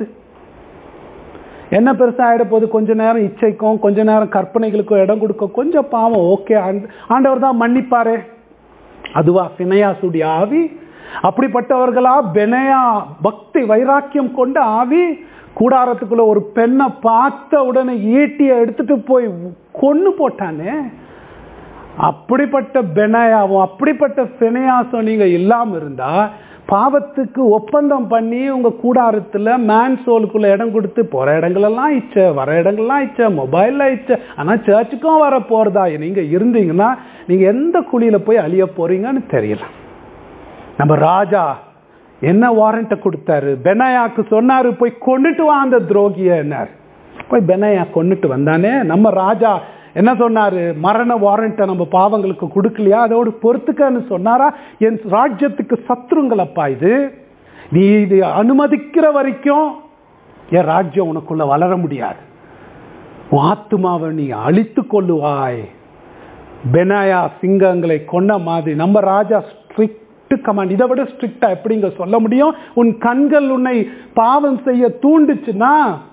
என்ன பெருசா ஆயிட போகுது? கொஞ்ச நேரம் இச்சைக்கும் கொஞ்ச நேரம் கற்பனைகளுக்கும் இடம் கொடுக்க கொஞ்சம் பாவம், ஓகே, ஆண்டவர் தான் மன்னிப்பாரு. அதுவா பிணையாசுடைய ஆவி? அப்படிப்பட்டவர்களா பெனையா பக்தி வைராக்கியம் கொண்ட ஆவி கூடாரத்துக்குள்ள ஒரு பெண்ணை பார்த்த உடனே ஈட்டியை எடுத்துட்டு போய் கொன்னு போட்டானே. அப்படிப்பட்ட பெனாயாவும் அப்படிப்பட்ட பிணையாசும் நீங்க இல்லாம இருந்தா, பாவத்துக்கு ஒப்பந்தம் பண்ணி உங்க கூடாரத்துல மேன் சோலுக்குள்ள இடம் கொடுத்து போற இடங்களெல்லாம் இச்சை, வர இடங்கள்லாம் இச்சை, மொபைல்ல இச்சை, ஆனா சர்ச்சுக்கும் வர போறதா நீங்க இருந்தீங்கன்னா நீங்க எந்த குழியில போய் அழிய போறீங்கன்னு தெரியல. நம்ம ராஜா என்ன வாரண்ட்டை கொடுத்தாரு? பெனாயாக்கு சொன்னாரு, போய் கொண்டுட்டு வா அந்த துரோகிய. போய் பெனாயா கொண்டுட்டு வந்தானே. நம்ம ராஜா என்ன சொன்னாரு? மரண வாரண்ட்டை நம்ம பாவங்களுக்கு கொடுக்கலையா, அதோடு பொறுத்துக்கன்னு சொன்னாரா? என் ராஜ்யத்துக்கு சத்ருங்களப்பா இது, நீ இது அனுமதிக்கிற வரைக்கும் என் ராஜ்யம் உனக்குள்ள வளர முடியாது, ஆத்துமாவை நீ அழித்து கொள்ளுவாய். பெனாயா சிங்கங்களை கொண்ட மாதிரி நம்ம ராஜா ஸ்ட்ரிக்ட் கமாண்ட். இதை விட ஸ்ட்ரிக்டா எப்படிங்க சொல்ல முடியும்? உன் கண்கள் உன்னை பாவம் செய்ய தூண்டுச்சுன்னா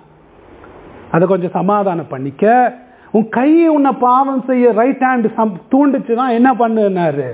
அதை கொஞ்சம் சமாதானம் பண்ணிக்க. உன் கையை உன்னை பாவம் செய்ய ரைட் ஹேண்ட் தூண்டுச்சுன்னா என்ன பண்ணுனாரு?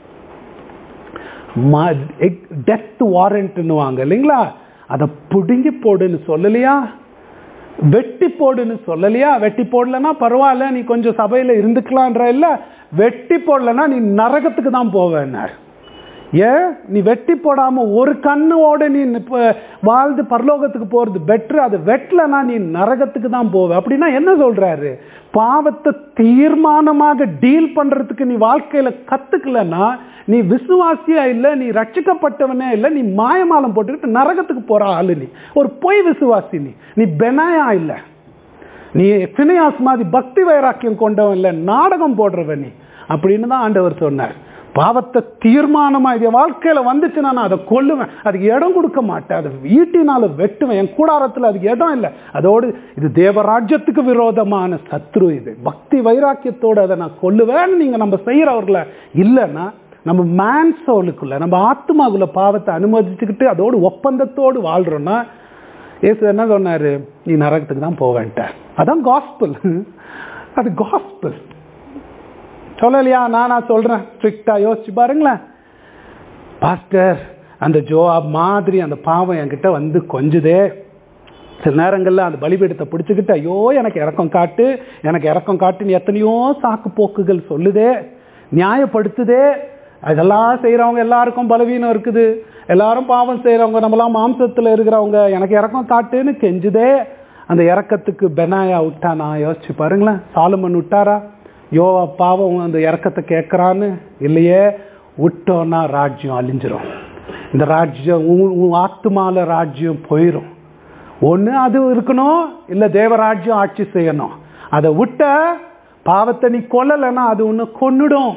டெத் வாரண்ட்னுவாங்க இல்லைங்களா, அதை பிடுங்கி போடுன்னு சொல்லலையா, வெட்டி போடுன்னு சொல்லலையா? வெட்டி போடலன்னா பரவாயில்ல, நீ கொஞ்சம் சபையில இருந்துக்கலான்ற இல்ல, வெட்டி போடலன்னா நீ நரகத்துக்கு தான் போவேன்னாரு. ஏன் நீ வெட்டி போடாம ஒரு கண்ணோட நீ வாழ்ந்து பரலோகத்துக்கு போறது பெட்ரு, அது வெட்டலனா நீ நரகத்துக்கு தான் போவ. அப்படின்னா என்ன சொல்றாரு? பாவத்தை தீர்மானமாக டீல் பண்றதுக்கு நீ வாழ்க்கையில கத்துக்கலன்னா நீ விசுவாசியா இல்ல, நீ ரட்சிக்கப்பட்டவனே இல்ல, நீ மாயமாலம் போட்டுக்கிட்டு நரகத்துக்கு போற ஆளு. நீ ஒரு பொய் விசுவாசி, நீ பெனாயா இல்ல, நீ பிணையாஸ் மாதிரி பக்தி வைராக்கியம் கொண்டவன் இல்ல, நாடகம் போடுறவன் நீ அப்படின்னு தான் ஆண்டவர் சொன்னார். பாவத்தை தீர்மானமா இது வாழ்க்கையில வந்துச்சுன்னா நான் அதை கொல்லுவேன், அதுக்கு இடம் கொடுக்க மாட்டேன், அதை ஈட்டினால வெட்டுவேன், என் கூடாரத்தில் அதுக்கு இடம் இல்லை. அதோடு இது தேவராஜ்யத்துக்கு விரோதமான சத்ரு, இது பக்தி வைராக்கியத்தோடு அதை நான் கொல்லுவேன்னு நீங்க நம்ம செய்யறவர்கள இல்லைன்னா நம்ம மேன் சோலுக்குள்ள நம்ம ஆத்மாக்குள்ள பாவத்தை அனுமதிச்சுக்கிட்டு அதோடு ஒப்பந்தத்தோடு வாழ்றோம்னா இயேசு என்ன சொன்னாரு? நீ நரகத்துக்கு தான் போவேன்ட்ட. அதான் காஸ்பல். அது காஸ்பல் சொல்லலையா? நான் சொல்றேன், ஸ்ட்ரிக்டா யோசிச்சு பாருங்களேன். பாஸ்டர், அந்த ஜோஆப் மாதிரி அந்த பாவம் என்கிட்ட வந்து கொஞ்சதே, சில நேரங்களில் அந்த பலிபீடத்தை பிடிச்சிக்கிட்டு ஐயோ எனக்கு இறக்கம் காட்டு, எனக்கு இறக்கம் காட்டுன்னு எத்தனையோ சாக்கு போக்குகள் சொல்லுதே, நியாயப்படுத்துதே. அதெல்லாம் செய்கிறவங்க எல்லாருக்கும் பலவீனம் இருக்குது, எல்லாரும் பாவம் செய்கிறவங்க, நம்மளாம் மாம்சத்தில் இருக்கிறவங்க, எனக்கு இறக்கம் காட்டுன்னு கெஞ்சுதே. அந்த இறக்கத்துக்கு பெனாயா விட்டானா? யோசிச்சு பாருங்களேன். சாலமன் விட்டாரா? யோவா பாவம் அந்த இறக்கத்தை கேட்குறான்னு இல்லையே. விட்டோன்னா ராஜ்யம் அழிஞ்சிரும். இந்த ராஜ்யம் ஆத்துமால ராஜ்யம் போயிடும். ஒன்று அது இருக்கணும், இல்லை தேவராஜ்யம் ஆட்சி செய்யணும். அதை விட்ட பாவத்தை நீ கொல்லலைன்னா அது ஒன்று கொன்னுடும்.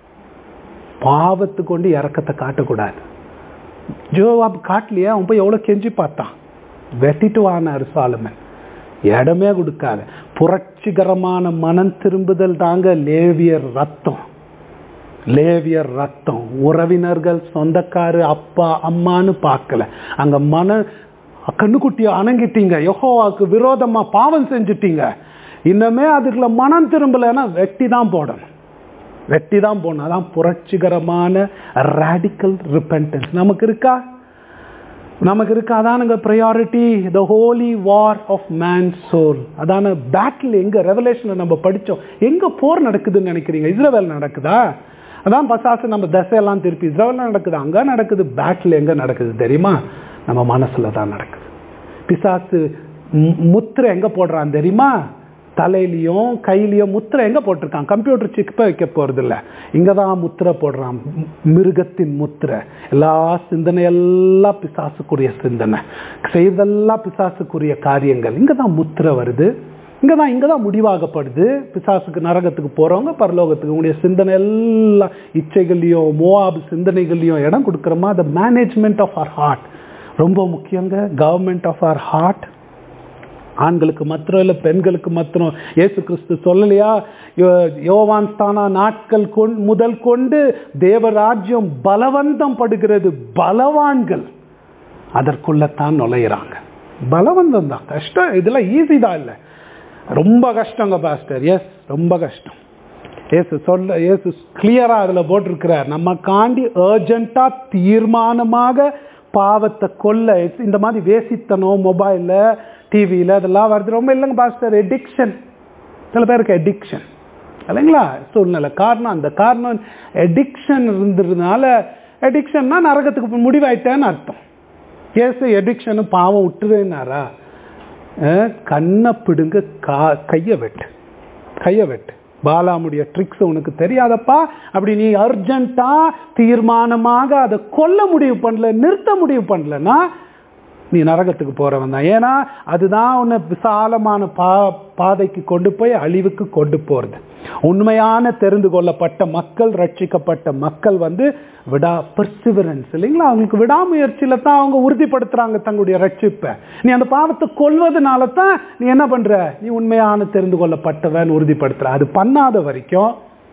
பாவத்து கொண்டு இறக்கத்தை காட்டக்கூடாது. யோவாப் காட்டலையே, அவன் போய் எவ்வளோ கெஞ்சி பார்த்தான், வெட்டிட்டு வானாரு சாலமன். இடமே கொடுக்காத புரட்சிகரமான மனம் திரும்புதல் தாங்க லேவியர் ரத்தம். லேவியர் ரத்தம். உறவினர்கள், சொந்தக்காரு, அப்பா அம்மான்னு பார்க்கல. அங்க கண்ணுக்குட்டிய அணங்கிட்டீங்க, யெகோவாவுக்கு விரோதமா பாவம் செஞ்சுட்டீங்க, இன்னமே அதுக்குள்ள மனம் திரும்பலன்னா வெட்டி தான் போடணும். வெட்டி தான் போடணும். அதான் புரட்சிகரமான ராடிக்கல் ரிப்பென்டன்ஸ். நமக்கு இருக்கா? நமக்கு இருக்கா? அதானுங்க priority. The holy war of man soul. அதான பேட்டில். எங்க ரெவலேஷன்ல நம்ம படிச்சோம், எங்க போர் நடக்குதுன்னு நினைக்கிறீங்க? இஸ்ரவேல் நடக்குதா? அதான் பசாசு நம்ம தசையெல்லாம் திருப்பி இஸ்ரவேல் நடக்குது, அங்க நடக்குது. பேட்டில் எங்க நடக்குது தெரியுமா? நம்ம மனசுல தான் நடக்குது. பிசாசு முத்திரை எங்க போடுறான் தெரியுமா? தலையிலையும் கையிலையும் முத்திரை எங்க போட்டிருக்கான்? கம்ப்யூட்டர் சிப்ப வைக்க போறது இல்லை, இங்கதான் முத்திரை போடுறான். மிருகத்தின் முத்திரை. எல்லா சிந்தனை எல்லாம் பிசாசுக்குரிய சிந்தனை, செய்தெல்லாம் பிசாசுக்குரிய காரியங்கள் இங்கதான் முத்திரை வருது. இங்கதான் முடிவாகப்படுது. பிசாசுக்கு நரகத்துக்கு போறவங்க பரலோகத்துக்கு. உங்களுடைய சிந்தனை எல்லாம் இச்சைகள்லையும் மோவாப் சிந்தனைகள்லையும் இடம் கொடுக்குறோமா? The management of our heart ரொம்ப முக்கியங்க. Government of our heart. ஆண்களுக்கு மாத்திரம் இல்லை, பெண்களுக்கு மாத்திரம். இயேசு கிறிஸ்து சொல்லலையா, யோவான் ஸ்தானா நாட்கள் முதல் கொண்டு தேவராஜ்யம் பலவந்தம் படுகிறது, பலவான்கள் அதற்குள்ளத்தான் நுழையிறாங்க. பலவந்தம் தான் கஷ்டம். இதெல்லாம் ஈஸி தான் இல்லை, ரொம்ப கஷ்டங்க பாஸ்டர். எஸ், ரொம்ப கஷ்டம். இயேசு கிளியரா அதுல போட்டிருக்கிறார், நம்ம காண்டி அர்ஜென்ட்டா தீர்மானமாக பாவத்தை கொல்ல. இந்த மாதிரி வேசித்தனம் மொபைல்ல டிவியில் அதெல்லாம் வருது. ரொம்ப இல்லைங்க பாஸ்டர், எடிக்ஷன். சில பேருக்கு எடிக்ஷன் இல்லைங்களா? சூழ்நிலை காரணம். அந்த காரணம் எடிக்ஷன் இருந்ததுனால, எடிக்ஷன்னா நரகத்துக்கு முடிவாயிட்டேன்னு அர்த்தம். ஏசு எடிக்ஷனு பாவம் விட்டுருனாரா? கண்ணை பிடுங்க, கையை வெட்டு, கையை வெட்டு. பாலாமுடைய ட்ரிக்ஸ் உனக்கு தெரியாதப்பா. அப்படி நீ அர்ஜென்ட்டா தீர்மானமாக அதை கொல்ல முடிவு பண்ணல, நிறுத்த முடிவு பண்ணலன்னா நீ நரகத்துக்கு போறவன் தான். ஏன்னா அதுதான் உன்னை விசாலமான பாதைக்கு கொண்டு போய் அழிவுக்கு கொண்டு போறது. உண்மையான தெரிந்து கொள்ளப்பட்ட மக்கள், ரட்சிக்கப்பட்ட மக்கள் பெர்சிவரன்ஸ் இல்லைங்களா? அவங்களுக்கு விடாமுயற்சியில தான் அவங்க உறுதிப்படுத்துறாங்க தங்களுடைய ரட்சிப்பை. நீ அந்த பாவத்தை கொல்வதனால தான் நீ என்ன பண்ற? நீ உண்மையான தெரிந்து கொள்ளப்பட்டவன் உறுதிப்படுத்துற. அது பண்ணாத வரைக்கும்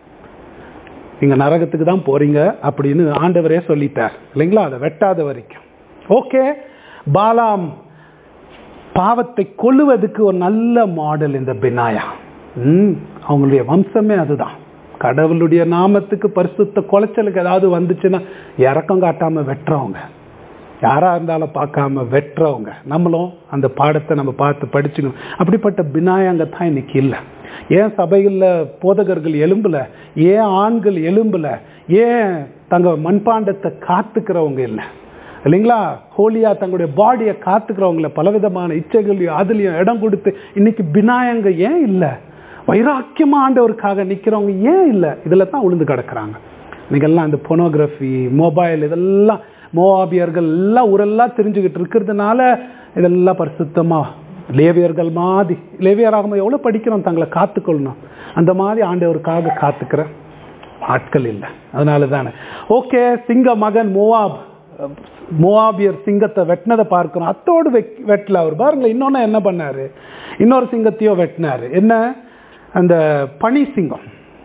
நீங்க நரகத்துக்கு தான் போறீங்க அப்படின்னு ஆண்டவரே சொல்லிட்டார் இல்லைங்களா? அதை வெட்டாத வரைக்கும். ஓகே, பாலாம் பாவத்தை கொல்லுவதுக்கு ஒரு நல்ல மாடல் இந்த பெனாயா. அவங்களுடைய வம்சமே அதுதான். கடவுளுடைய நாமத்துக்கு பரிசுத்த குலைச்சலுக்கு ஏதாவது வந்துச்சுன்னா இறக்கம் காட்டாம வெட்டுறவங்க, யாரா இருந்தாலும் பார்க்காம வெட்டுறவங்க. நம்மளும் அந்த பாடத்தை நம்ம பார்த்து படிச்சுக்கணும். அப்படிப்பட்ட பினாயங்க தான் இன்னைக்கு இல்லை. ஏன் சபைகளில் போதகர்கள் எழும்பல? ஏன் ஆண்கள் எழும்பல? ஏன் தங்க மண்பாண்டத்தை காத்துக்கிறவங்க இல்லை இல்லைங்களா? ஹோலியா தங்களுடைய பாடியை காத்துக்கிறவங்கள பலவிதமான இச்சைகளையும் அதுலயும் இடம் கொடுத்து இன்னைக்கு பினாயங்க ஏன் இல்லை? வைராக்கியமா ஆண்டவருக்காக நிக்கிறவங்க ஏன் இல்லை? இதுல தான் உளுந்து கிடக்குறாங்க. இன்னைக்கெல்லாம் இந்த பொனோகிராஃபி, மொபைல், இதெல்லாம் மோவாபியர்கள் எல்லாம் ஊரெல்லாம் தெரிஞ்சுக்கிட்டு இருக்கிறதுனால இதெல்லாம் பரிசுத்தமா லேவியர்கள் மாதிரி, லேவியராக எவ்வளவு படிக்கிறோம் தங்களை காத்துக்கொள்ளணும், அந்த மாதிரி ஆண்டவருக்காக காத்துக்கிற ஆட்கள் இல்லை. அதனால தானே. ஓகே, சிங்க மகன் மோவாபியர் சிங்கத்தை வெட்டினதை பார்க்கிறோம். அத்தோடு வெட்டல அவர். பாருங்களேன், இன்னொன்னு என்ன பண்ணாரு? இன்னொரு சிங்கத்தையோ வெட்டினாரு. என்ன? அந்த பனி சிங்கம்.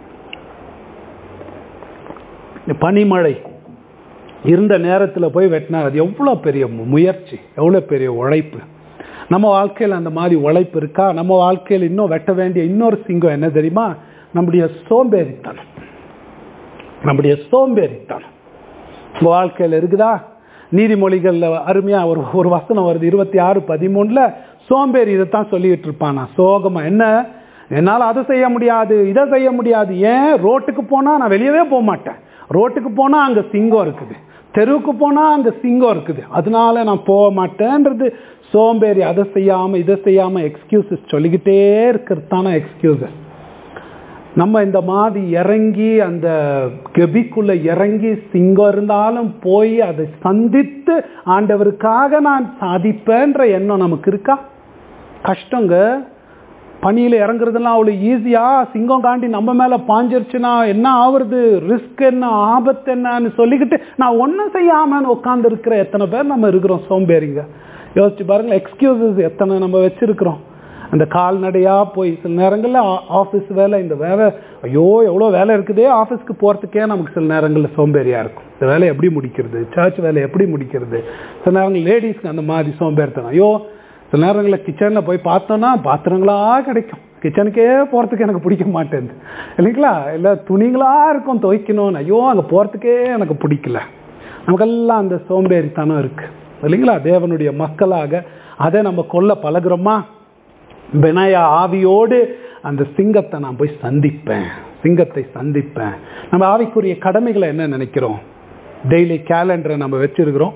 பனிமழை இருந்த நேரத்தில் போய் வெட்டினார். அது எவ்வளோ பெரிய முயற்சி, எவ்வளோ பெரிய உழைப்பு. நம்ம வாழ்க்கையில் அந்த மாதிரி உழைப்பு இருக்கா? நம்ம வாழ்க்கையில் இன்னும் வெட்ட வேண்டிய இன்னொரு சிங்கம் என்ன தெரியுமா? நம்முடைய சோம்பேறித்தனம். நம்முடைய சோம்பேறித்தனம் உங்கள் வாழ்க்கையில் இருக்குதா? நீதிமொழிகளில் அருமையாக ஒரு வசனம் வருது, 26:13. சோம்பேறி இதைத்தான் சொல்லிட்டு இருப்பானா சோகமா, என்ன என்னால் அதை செய்ய முடியாது, இதை செய்ய முடியாது. ஏன்? ரோட்டுக்கு போனால் நான் வெளியவே போக மாட்டேன், ரோட்டுக்கு போனால் அங்கே சிங்கம் இருக்குது, தெருவுக்கு போனால் அங்கே சிங்கம் இருக்குது, அதனால நான் போக மாட்டேன்றது சோம்பேறி. அதை செய்யாமல் இதை செய்யாமல் எக்ஸ்கியூசஸ் சொல்லிக்கிட்டே இருக்கிறது தானே எக்ஸ்கியூசஸ். நம்ம இந்த மாதிரி இறங்கி அந்த கெபிக்குள்ள இறங்கி சிங்கம் இருந்தாலும் போய் அதை சந்தித்து ஆண்டவருக்காக நான் சாதிப்பேன்ற எண்ணம் நமக்கு இருக்கா? கஷ்டங்க. பனியில் இறங்குறதுலாம் அவ்வளோ ஈஸியா? சிங்கம் காண்டி நம்ம மேலே பாஞ்சிருச்சுன்னா என்ன ஆகுறது, ரிஸ்க் என்ன, ஆபத்து என்னன்னு சொல்லிக்கிட்டு நான் ஒன்றும் செய்யாமன்னு உட்காந்து இருக்கிற எத்தனை பேர் நம்ம இருக்கிறோம் சோம்பேறிங்க. யோசிச்சு பாருங்களேன், எக்ஸ்கியூசஸ் எத்தனை நம்ம வச்சிருக்கிறோம். அந்த கால்நடையாக போய் சில நேரங்களில் ஆஃபீஸ் வேலை, இந்த வேலை, ஐயோ எவ்வளோ வேலை இருக்குதே, ஆஃபீஸ்க்கு போகிறதுக்கே நமக்கு சில நேரங்களில் சோம்பேறியாக இருக்கும். இந்த வேலை எப்படி முடிக்கிறது, சர்ச் வேலை எப்படி முடிக்கிறது. சில நேரங்கள் லேடிஸ்க்கு அந்த மாதிரி சோம்பேறித்தனம். ஐயோ சில நேரங்களில் கிச்சனில் போய் பார்த்தோன்னா பாத்திரங்களா கிடைக்கும், கிச்சனுக்கே போகிறதுக்கு எனக்கு பிடிக்க மாட்டேங்குது இல்லைங்களா, இல்லை துணிகளாக இருக்கும் துவைக்கணும்னு, ஐயோ அங்கே போகிறதுக்கே எனக்கு பிடிக்கல. நமக்கெல்லாம் அந்த சோம்பேறித்தனம் இருக்குது இல்லைங்களா. தேவனுடைய மக்களாக அதை நம்ம கொல்ல பழகிறோமா? பெனாயா ஆவியோடு அந்த சிங்கத்தை நான் போய் சந்திப்பேன், சிங்கத்தை சந்திப்பேன். நம்ம ஆவிக்குரிய கடமைகளை என்ன நினைக்கிறோம்? டெய்லி கேலண்டரை நம்ம வச்சிருக்கிறோம்,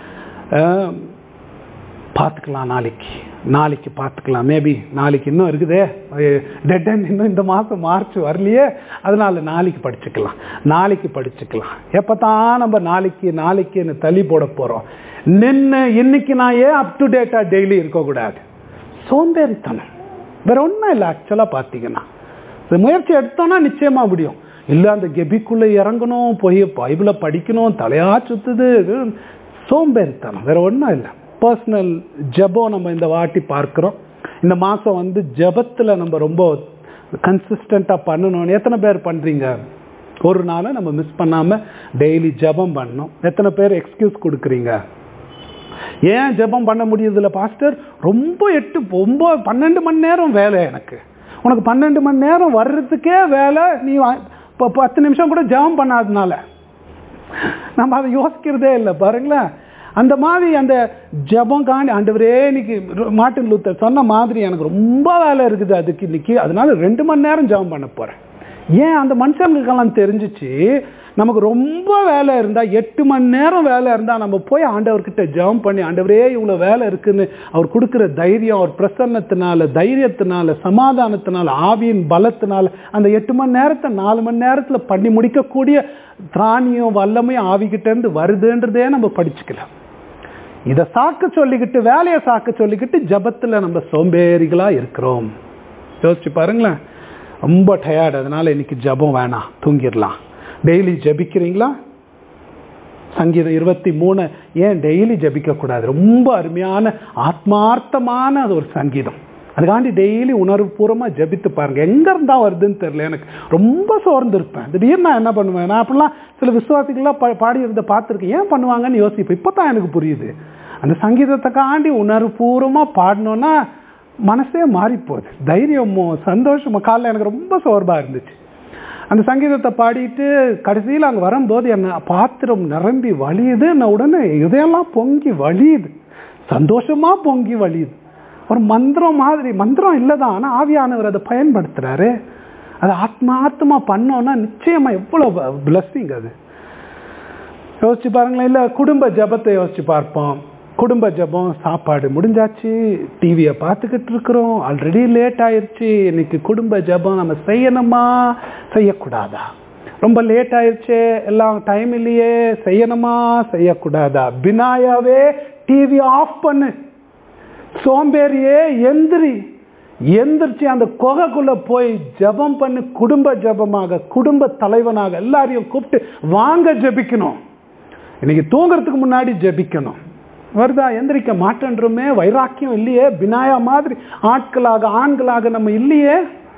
பார்த்துக்கலாம், நாளைக்கு பார்த்துக்கலாம், மேபி நாளைக்கு இன்னும் இருக்குதே, டெட் அண்ட் இன்னும் இந்த மாதம் மார்ச் வரலையே, அதனால நாளைக்கு படிச்சுக்கலாம். எப்போ தான் நம்ம நாளைக்குன்னு தள்ளி போட போகிறோம். இன்னைக்கு நான் ஏன் அப் டு டேட்டாக டெய்லி இருக்கக்கூடாது? சோம்பேறித்தனம், வேற ஒன்றும் இல்லை. ஆக்சுவலாக பார்த்தீங்கன்னா முயற்சி எடுத்தோம்னா நிச்சயமா முடியும். இல்லை அந்த கெபிக்குள்ளே இறங்கணும், போய் பைபிளை படிக்கணும், தலையா சுத்துது, சோம்பேறித்தனம், வேற ஒன்றும் இல்லை. பர்சனல் ஜெபம் நம்ம இந்த வாட்டி பார்க்குறோம். இந்த மாதம் ஜெபத்தில் நம்ம ரொம்ப கன்சிஸ்டண்ட்டாக பண்ணணும். எத்தனை பேர் பண்ணுறீங்க? ஒரு நாளை நம்ம மிஸ் பண்ணாமல் டெய்லி ஜெபம் பண்ணணும். எத்தனை பேர் எக்ஸ்கியூஸ் கொடுக்குறீங்க? ஏன் ஜெபம் பண்ண முடியுதுல்ல பாஸ்டர், ரொம்ப 12 மணி நேரம் வேலை, எனக்கு உனக்கு 12 மணி நேரம் வர்றதுக்கே வேலை, நீ இப்போ 10 நிமிஷம் கூட ஜெபம் பண்ணாதனால நம்ம அதை யோசிக்கிறதே இல்லை பாருங்களேன். அந்த மாதிரி அந்த ஜெபம் காண்டி ஆண்டவரே, இன்னைக்கு மார்ட்டின் லூத்தர் சொன்ன மாதிரி எனக்கு ரொம்ப வேலை இருக்குது அதுக்கு இன்னைக்கு, அதனால 2 மணி நேரம் ஜெபம் பண்ண போகிறேன். ஏன்? அந்த மனுஷங்களுக்கெல்லாம் தெரிஞ்சிச்சு நமக்கு ரொம்ப வேலை இருந்தால், 8 மணி நேரம் வேலை இருந்தால் நம்ம போய் ஆண்டவர்கிட்ட ஜெபம் பண்ணி, ஆண்டவரே இவ்வளோ வேலை இருக்குன்னு அவர் கொடுக்குற தைரியம், அவர் பிரசன்னத்தினால, தைரியத்தினால, சமாதானத்தினால, ஆவியின் பலத்தினால அந்த 8 மணி நேரத்தை 4 மணி நேரத்தில் பண்ணி முடிக்கக்கூடிய திராணியும் வல்லமையும் ஆவிக்கிட்டேருந்து வருதுன்றதே நம்ம படிச்சுக்கலாம். இதை சாக்க சொல்லிக்கிட்டு, வேலையை சாக்க சொல்லிக்கிட்டு ஜபத்தில் நம்ம சோம்பேறிகளாக இருக்கிறோம். யோசிச்சு பாருங்களேன், ரொம்ப டயர்டு, அதனால இன்னைக்கு ஜபம் வேணாம், தூங்கிடலாம். டெய்லி ஜபிக்கிறீங்களா? சங்கீதம் 23 ஏன் டெய்லி ஜபிக்கக்கூடாது? ரொம்ப அருமையான ஆத்மார்த்தமான அது ஒரு சங்கீதம். அதுக்காண்டி டெய்லி உணர்வுபூர்வமாக ஜபித்து பாருங்க. எங்கே இருந்தால் வருதுன்னு தெரியல, எனக்கு ரொம்ப சோர்ந்துருப்பேன். திடீர்னு நான் என்ன பண்ணுவேன், நான் அப்படிலாம் சில விசுவாசிகள்லாம் பாடி இருந்த பார்த்துருக்கேன். ஏன் பண்ணுவாங்கன்னு யோசிப்பேன். இப்போ தான் எனக்கு புரியுது. அந்த சங்கீதத்தை காண்டி உணர்வுபூர்வமாக பாடினோன்னா மனசே மாறிப்போகுது, தைரியமோ சந்தோஷமோ. காலைல எனக்கு ரொம்ப சோர்வாக இருந்துச்சு. அந்த சங்கீதத்தை பாடிட்டு கடைசியில் அங்கே வரும்போது என்ன பாத்திரம் நிரம்பி வலியுது, நான் உடனே இதையெல்லாம் பொங்கி வலியுது, சந்தோஷமாக பொங்கி வலியுது. ஒரு மந்திரம் மாதிரி, மந்திரம் இல்லை தான், ஆனால் ஆவியானவர் அதை பயன்படுத்துகிறாரு. அதை ஆத்மார்த்தமாக பண்ணோன்னா நிச்சயமாக எவ்வளோ பிளஸ்ஸிங் அது. யோசிச்சு பாருங்களேன். இல்லை குடும்ப ஜபத்தை யோசிச்சு பார்ப்போம். குடும்ப ஜபம், சாப்பாடு முடிஞ்சாச்சு, டிவியை பார்த்துக்கிட்டு இருக்கிறோம், ஆல்ரெடி லேட் ஆயிடுச்சு, இன்னைக்கு குடும்ப ஜபம் நம்ம செய்யணுமா செய்யக்கூடாதா? ரொம்ப லேட் ஆயிடுச்சு, எல்லாம் டைம் இல்லையே, செய்யணுமா செய்யக்கூடாதா? பினாயாவே டிவி ஆஃப் பண்ணு, சோம்பேறியே எந்திரிச்சு அந்த குகைக்குள்ள போய் ஜபம் பண்ணு. குடும்ப ஜபமாக, குடும்ப தலைவனாக எல்லாரையும் கூப்பிட்டு வாங்க ஜபிக்கணும். இன்னைக்கு தூங்குறதுக்கு முன்னாடி ஜபிக்கணும். வருதா? எந்திரிக்க மாட்டேன்றோமே, வைராக்கியம் இல்லையே, பினாயா மாதிரி ஆண்களாக நம்ம இல்லையே.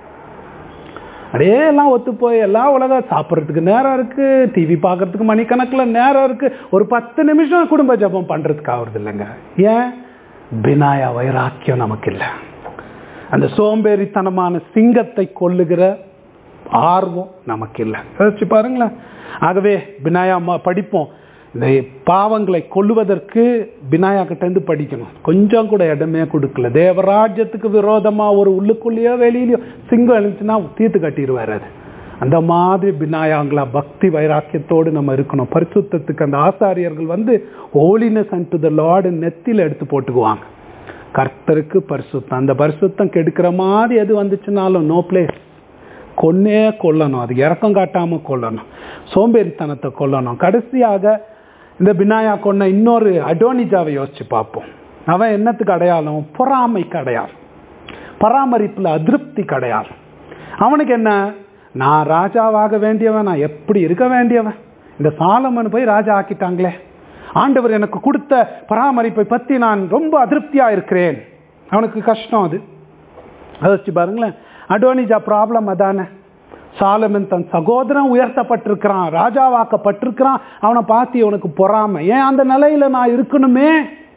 அப்படியே எல்லாம் ஒத்து போய் எல்லாம் உலகம் சாப்பிட்றதுக்கு நேரம் இருக்கு, டிவி பார்க்கறதுக்கு மணிக்கணக்கில் நேரம் இருக்கு, ஒரு 10 நிமிஷம் குடும்ப ஜபம் பண்றதுக்கு ஆகுறது இல்லைங்க. ஏன்? பினாயா வைராக்கியம் நமக்கு இல்லை. அந்த சோம்பேறித்தனமான சிங்கத்தை கொல்லுகிற ஆர்வம் நமக்கு இல்லை. யோசிச்சு பாருங்களேன். ஆகவே பினாயா படிப்போம். இந்த பாவங்களை கொல்லுவதற்கு பினாயா கிட்டேருந்து படிக்கணும். கொஞ்சம் கூட இடமே கொடுக்கல. தேவராஜ்யத்துக்கு விரோதமாக ஒரு உள்ளுக்குள்ளேயோ வெளியிலையோ சிங்கம் எழுந்துச்சுன்னா தீர்த்து கட்டிடுவார். அது அந்த மாதிரி பினாயாங்களா பக்தி வைராக்கியத்தோடு நம்ம இருக்கணும். பரிசுத்தத்துக்கு அந்த ஆசாரியர்கள் வந்து holiness unto the lord நெத்தியில் எடுத்து போட்டுக்குவாங்க. கர்த்தருக்கு பரிசுத்தம். அந்த பரிசுத்தம் கெடுக்கிற மாதிரி எது வந்துச்சுனாலும் நோ பிளேஸ். கொன்னே கொல்லணும். அது இறக்கம் காட்டாமல் கொல்லணும். சோம்பேறித்தனத்தை கொல்லணும். கடைசியாக இந்த பினாயா கொன்ன இன்னொரு அடோனிஜாவை யோசிச்சு பார்ப்போம். அவன் என்னத்துக்கு அடையாளம்? பொறாமைக்கு அடையாளம், பராமரிப்பில் அதிருப்திக்கு அடையாளம். அவனுக்கு என்ன? நான் ராஜாவாக வேண்டியவன், நான் எப்படி இருக்க வேண்டியவன், இந்த சாலமன் போய் ராஜா ஆக்கிட்டாங்களே, ஆண்டவர் எனக்கு கொடுத்த பராமரிப்பை பற்றி நான் ரொம்ப அதிருப்தியாக இருக்கிறேன். அவனுக்கு கஷ்டம். அது வச்சு பாருங்களேன். அடோனிஜா ப்ராப்ளம் அதானே. சாலமன் தன் சகோதரன் உயர்த்தப்பட்டிருக்கிறான், ராஜாவாக்கப்பட்டிருக்கிறான். அவனை பார்த்து அவனுக்கு பொறாமை. ஏன் அந்த நிலையில் நான் இருக்கணுமே?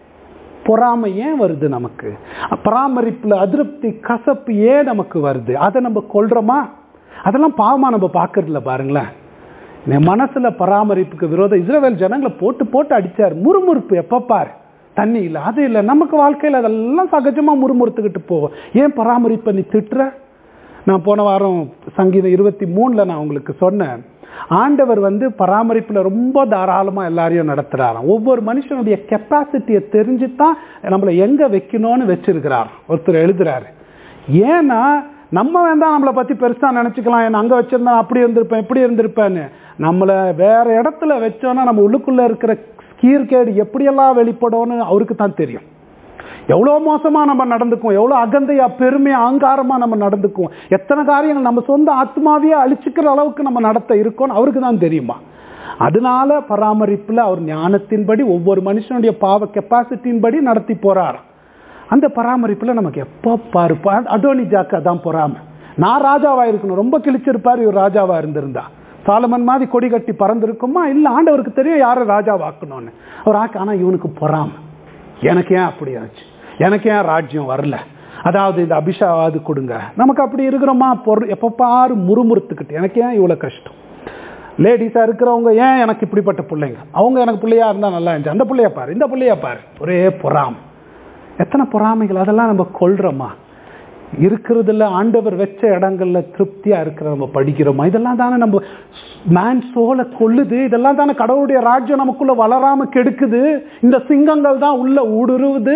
பொறாமை ஏன் வருது நமக்கு? பராமரிப்பில் அதிருப்தி, கசப்பு ஏன் நமக்கு வருது? அதை நம்ம கொள்றோமா? அதெல்லாம் பாவமாக நம்ம பார்க்கறதில்ல. பாருங்களேன், என் மனசில் பராமரிப்புக்கு விரோதம் இஸ்ரவேல் ஜனங்களை போட்டு போட்டு அடித்தார். முறுமுறுப்பு எப்போ பார், தண்ணி இல்லை, அது இல்லை. நமக்கு வாழ்க்கையில் அதெல்லாம் சகஜமாக முறுமுறுத்துக்கிட்டு போவோம். ஏன் பராமரிப்பை நீ திட்டுற? நான் போன வாரம் சங்கீதம் 23 நான் உங்களுக்கு சொன்னேன். ஆண்டவர் வந்து பராமரிப்பில் ரொம்ப தாராளமாக எல்லாரையும் நடத்துகிறாராம். ஒவ்வொரு மனுஷனுடைய கெப்பாசிட்டியை தெரிஞ்சு தான் நம்மளை எங்கே வைக்கணும்னு வச்சிருக்கிறார். ஒருத்தர் எழுதுறாரு. ஏன்னா நம்ம வேண்டாம் நம்மளை பற்றி பெருசாக நினச்சிக்கலாம். ஏன்னா அங்கே வச்சுருந்தா அப்படி இருந்திருப்பேன் இப்படி இருந்திருப்பேன்னு. நம்மளை வேறு இடத்துல வச்சோன்னா நம்ம உள்ளுக்குள்ளே இருக்கிற கீர்கேடு எப்படியெல்லாம் வெளிப்படணும்னு அவருக்கு தான் தெரியும். எவ்வளோ மோசமாக நம்ம நடந்துக்குவோம், எவ்வளோ அகந்தையா பெருமையாக அகங்காரமாக நம்ம நடந்துக்குவோம், எத்தனை காரியங்கள் நம்ம சொந்த ஆத்மாவையே அழிச்சிக்கிற அளவுக்கு நம்ம நடத்த இருக்கோன்னு அவருக்கு தான் தெரியுமா. அதனால பராமரிப்பில் அவர் ஞானத்தின்படி ஒவ்வொரு மனுஷனுடைய பாவ கெப்பாசிட்டியின்படி நடத்தி போகிறார். அந்த பராமரிப்பில் நமக்கு எப்போ பாருப்பா அடோனிஜாக்கு அதான் பொறாமை. நான் ராஜாவாக இருக்கணும். ரொம்ப கிழிச்சிருப்பார் இவர் ராஜாவாக இருந்திருந்தா. சாலமன் மாதிரி கொடி கட்டி பறந்துருக்குமா? இல்லை, ஆண்டவருக்கு தெரியும் யாரை ராஜாவாக்கணும்னு. அவர் ஆனால் இவனுக்கு பொறாமை. எனக்கு ஏன் அப்படி ஆச்சு, எனக்கு ஏன் ராஜ்யம் வரல, அதாவது இந்த அபிஷாவாது கொடுங்க. நமக்கு அப்படி இருக்கிறோமா? எப்போ பாரு முறுமுறுத்துக்கிட்டு எனக்கு ஏன் இவ்வளோ கஷ்டம். லேடிஸாக இருக்கிறவங்க ஏன் எனக்கு இப்படிப்பட்ட பிள்ளைங்க, அவங்க எனக்கு பிள்ளையா இருந்தால் நல்லா இருந்துச்சு, அந்த பிள்ளையா பாரு இந்த பிள்ளையா பாரு, ஒரே பொறாமை. எத்தனை பொறாமைகள். அதெல்லாம் நம்ம கொள்றோமா? இருக்கிறதுல ஆண்டவர் வச்ச இடங்கள்ல திருப்தியா இருக்கிற நம்ம படிக்கிறோமா? இதெல்லாம் தானே நம்ம மேன் சோலை கொள்ளுது. இதெல்லாம் தானே கடவுளுடைய ராஜ்யம் நமக்குள்ள வளராம கெடுக்குது. இந்த சிங்கங்கள் தான் உள்ள ஊடுருவுது.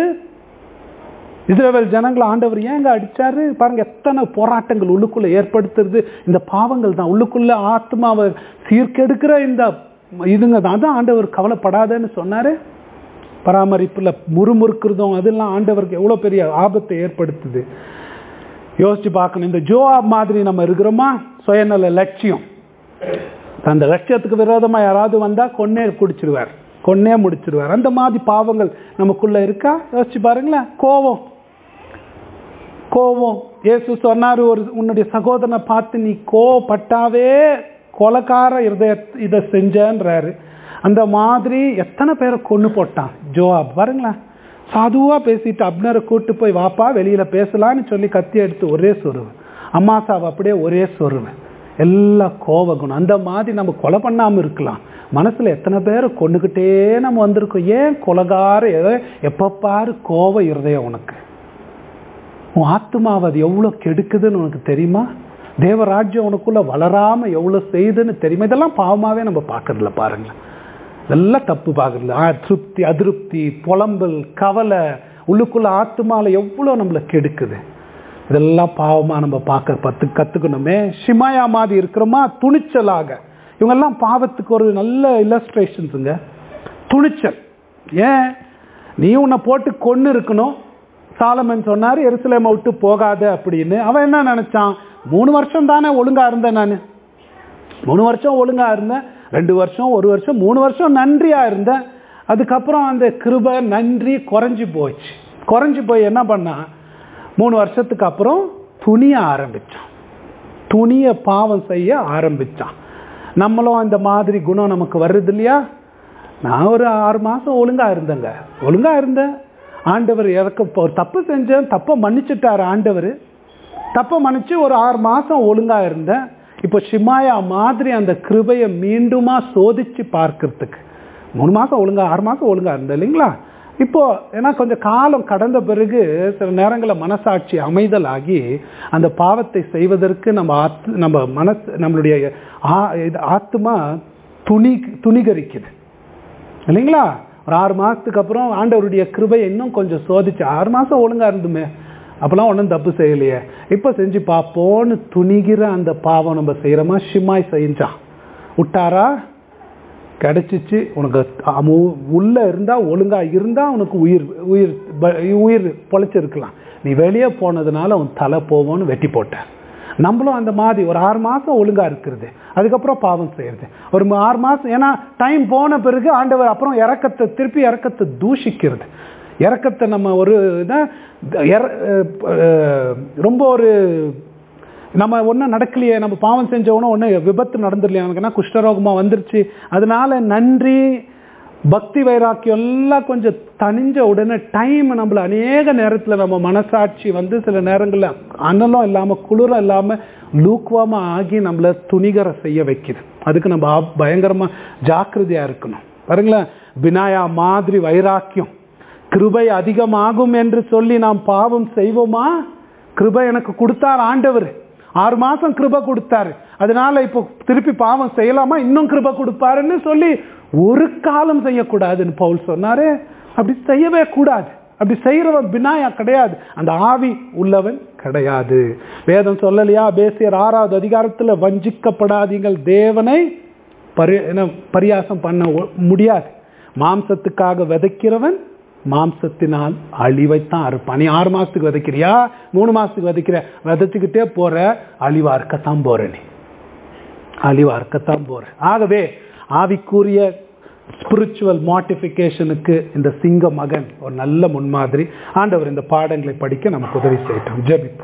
இஸ்ரவேல் ஜனங்களை ஆண்டவர் ஏங்க அடிச்சாரு பாருங்க. எத்தனை போராட்டங்கள் உள்ளுக்குள்ள ஏற்படுத்துறது இந்த பாவங்கள் தான். உள்ளுக்குள்ள ஆத்மாவை சீர்கெடுக்கிற இந்த இதுங்க தான் ஆண்டவர் கவலைப்படாதன்னு சொன்னாரு. பராமரிப்புல முறுமுறுக்கிறதும் அதெல்லாம் ஆண்டவருக்கு எவ்வளவு பெரிய ஆபத்தை ஏற்படுத்துது. யோசிச்சு பார்க்கணும். இந்த ஜோஆப் மாதிரி நம்ம இருக்கிறோமா? சுயநல லட்சியம். அந்த லட்சியத்துக்கு விரோதமா யாராவது வந்தா கொன்னே குடிச்சிருவார், கொன்னே முடிச்சிருவார். அந்த மாதிரி பாவங்கள் நமக்குள்ள இருக்கா? யோசிச்சு பாருங்களேன். கோபம். இயேசு சொன்னாரு, உன்னுடைய சகோதரனை பார்த்து நீ கோபப்பட்டாவே கொலைக்கார இதை செஞ்சன்றாரு. அந்த மாதிரி எத்தனை பேரை கொண்டு போட்டான் ஜோஆப். பாருங்களேன், சாதுவாக பேசிட்டு அப்னரை கூட்டு போய் வாப்பா வெளியில் பேசலான்னு சொல்லி கத்தி எடுத்து ஒரே சொருவேன். அம்மாசாவை அப்படியே ஒரே சொருவேன். எல்லா கோபகுணம். அந்த மாதிரி நம்ம கொலை பண்ணாமல் இருக்கலாம். மனசில் எத்தனை பேரை கொண்டுக்கிட்டே நம்ம வந்திருக்கோம். ஏன் கொலைகார எப்போ பாரு கோப இருதயம் உனக்கு. உன் ஆத்மாவை அது எவ்வளோ கெடுக்குதுன்னு உனக்கு தெரியுமா? தேவராஜ்யம் உனக்குள்ளே வளராமல் எவ்வளோ செய்யுதுன்னு தெரியுமா? இதெல்லாம் பாவமாகவே நம்ம பார்க்கறதில்ல. பாருங்களேன், இதெல்லாம் தப்பு பார்க்கறதில்ல. திருப்தி, அதிருப்தி, புலம்பல், கவலை உள்ளுக்குள்ள ஆத்மால எவ்வளோ நம்மளை கெடுக்குது. இதெல்லாம் பாவமாக நம்ம பார்க்க கற்றுக்கணுமே. ஷிமாயா மாதிரி இருக்கிறோமா? துணிச்சலாக. இவங்கெல்லாம் பாவத்துக்கு ஒரு நல்ல இல்லஸ்ட்ரேஷன்ஸுங்க. துணிச்சல். ஏன் நீ உன்னை போட்டு கொன்று இருக்கணும். சாலமன் சொன்னார் எருசலேமை விட்டு போகாத அப்படின்னு. அவன் என்ன நினைச்சான்? 3 வருஷம் தானே ஒழுங்கா இருந்தேன் நான். 3 வருஷம் ஒழுங்கா இருந்தேன், 2 வருஷம், 1 வருஷம், 3 வருஷம் நன்றியா இருந்தேன். அதுக்கப்புறம் அந்த கிருபை நன்றி குறைஞ்சி போச்சு. குறைஞ்சி போய் என்ன பண்ணா? 3 வருஷத்துக்கு அப்புறம் துணிய ஆரம்பிச்சான். துணிய பாவம் செய்ய ஆரம்பிச்சான். நம்மளும் இந்த மாதிரி குணம் நமக்கு வருது இல்லையா? நான் ஒரு 6 மாசம் ஒழுங்கா இருந்தேங்க, ஒழுங்கா இருந்தேன். ஆண்டவர் எனக்கு ஒரு தப்பு செஞ்சேன், தப்பை மன்னிச்சுட்டார் ஆண்டவர். தப்பை மன்னிச்சு ஒரு 6 மாசம் ஒழுங்கா இருந்தேன். இப்போ ஷிமாயா மாதிரி அந்த கிருபையை மீண்டுமா சோதிச்சு பார்க்கறதுக்கு 3 மாதம் ஒழுங்கா 6 மாதம் ஒழுங்கா இருந்தது இல்லைங்களா? இப்போ ஏன்னா கொஞ்சம் காலம் கடந்த பிறகு சில நேரங்களில் மனசாட்சி அமைதல் ஆகி அந்த பாவத்தை செய்வதற்கு நம்ம நம்மளுடைய ஆத்மா துணிகரிக்குது இல்லைங்களா? ஒரு 6 மாதத்துக்கு அப்புறம் ஆண்டவருடைய கிருபையை இன்னும் கொஞ்சம் சோதிச்சு 6 மாதம் ஒழுங்கா இருந்துமே, அப்போல்லாம் ஒன்றும் தப்பு செய்யலையே, இப்போ செஞ்சு பார்ப்போன்னு துணிகிற அந்த பாவம் நம்ம செய்கிறோமா? ஷிமாய் செஞ்சான், விட்டாரா, கிடைச்சிச்சு. உனக்கு உள்ள இருந்தா ஒழுங்கா இருந்தா உனக்கு உயிர் பொழைச்சிருக்கலாம். நீ வெளியே போனதுனால அவன் தலை போவோன்னு வெட்டி போட்ட. நம்மளும் அந்த மாதிரி ஒரு 6 மாதம் ஒழுங்கா இருக்கிறது, அதுக்கப்புறம் பாவம் செய்யறது. ஒரு 6 மாதம் ஏன்னா டைம் போன பிறகு ஆண்டவர் அப்புறம் திருப்பி இறக்கத்தை தூஷிக்கிறது. இறக்கத்தை நம்ம ஒரு ரொம்ப ஒரு நம்ம ஒன்றும் நடக்கலையே, நம்ம பாவம் செஞ்சவனோ ஒன்றும் விபத்து நடந்துடலையே, நமக்குன்னா குஷ்டரோகமாக வந்துருச்சு, அதனால நன்றி பக்தி வைராக்கியம் எல்லாம் கொஞ்சம் தனிஞ்ச உடனே டைம் நம்மள அநேக நேரத்தில் நம்ம மனசாட்சி சில நேரங்களில் அனலும் இல்லாமல் குளிரம் இல்லாமல் லூக்குவாமல் ஆகி நம்மளை துணிகர செய்ய வைக்குது. அதுக்கு நம்ம பயங்கரமாக ஜாக்கிரதையாக இருக்கணும். பாருங்களேன், பினாயா மாதிரி வைராக்கியம், கிருபை அதிகமாகும் என்று சொல்லி நாம் பாவம் செய்வோமா? கிருபை எனக்கு கொடுத்தார் ஆண்டவர், 6 மாதம் கிருபை கொடுத்தாரு, அதனால இப்போ திருப்பி பாவம் செய்யலாமா, இன்னும் கிருபை கொடுப்பாருன்னு சொல்லி ஒரு காலம் செய்யக்கூடாதுன்னு பவுல் சொன்னாரு. அப்படி செய்யவே கூடாது. அப்படி செய்யறவன் பினாயா கிடையாது, அந்த ஆவி உள்ளவன் கிடையாது. வேதம் சொல்லலையா, பேசியர் 6வது அதிகாரத்துல வஞ்சிக்கப்படாதீங்கள், தேவனை பரியாசம் பண்ண முடியாது. மாம்சத்துக்காக விதைக்கிறவன் மாம்சத்தினால் அழிவைத்தான் அறுப்பான். நீ 6 மாசத்துக்கு விதைக்கிறியா, 3 மாசத்துக்கு விதைக்கிற, விதைச்சுக்கிட்டே போற, அழிவா இருக்கத்தான் போற, நீ அழிவா இருக்கத்தான் போற. ஆகவே ஆவிக்குரிய ஸ்பிரிச்சுவல் மார்டிஃபிகேஷனுக்கு இந்த சிங்க மகன் ஒரு நல்ல முன்மாதிரி. ஆண்டவர் இந்த பாடங்களை படிக்க நமக்கு உதவி செய்யட்டும். ஜெபிப்போம்.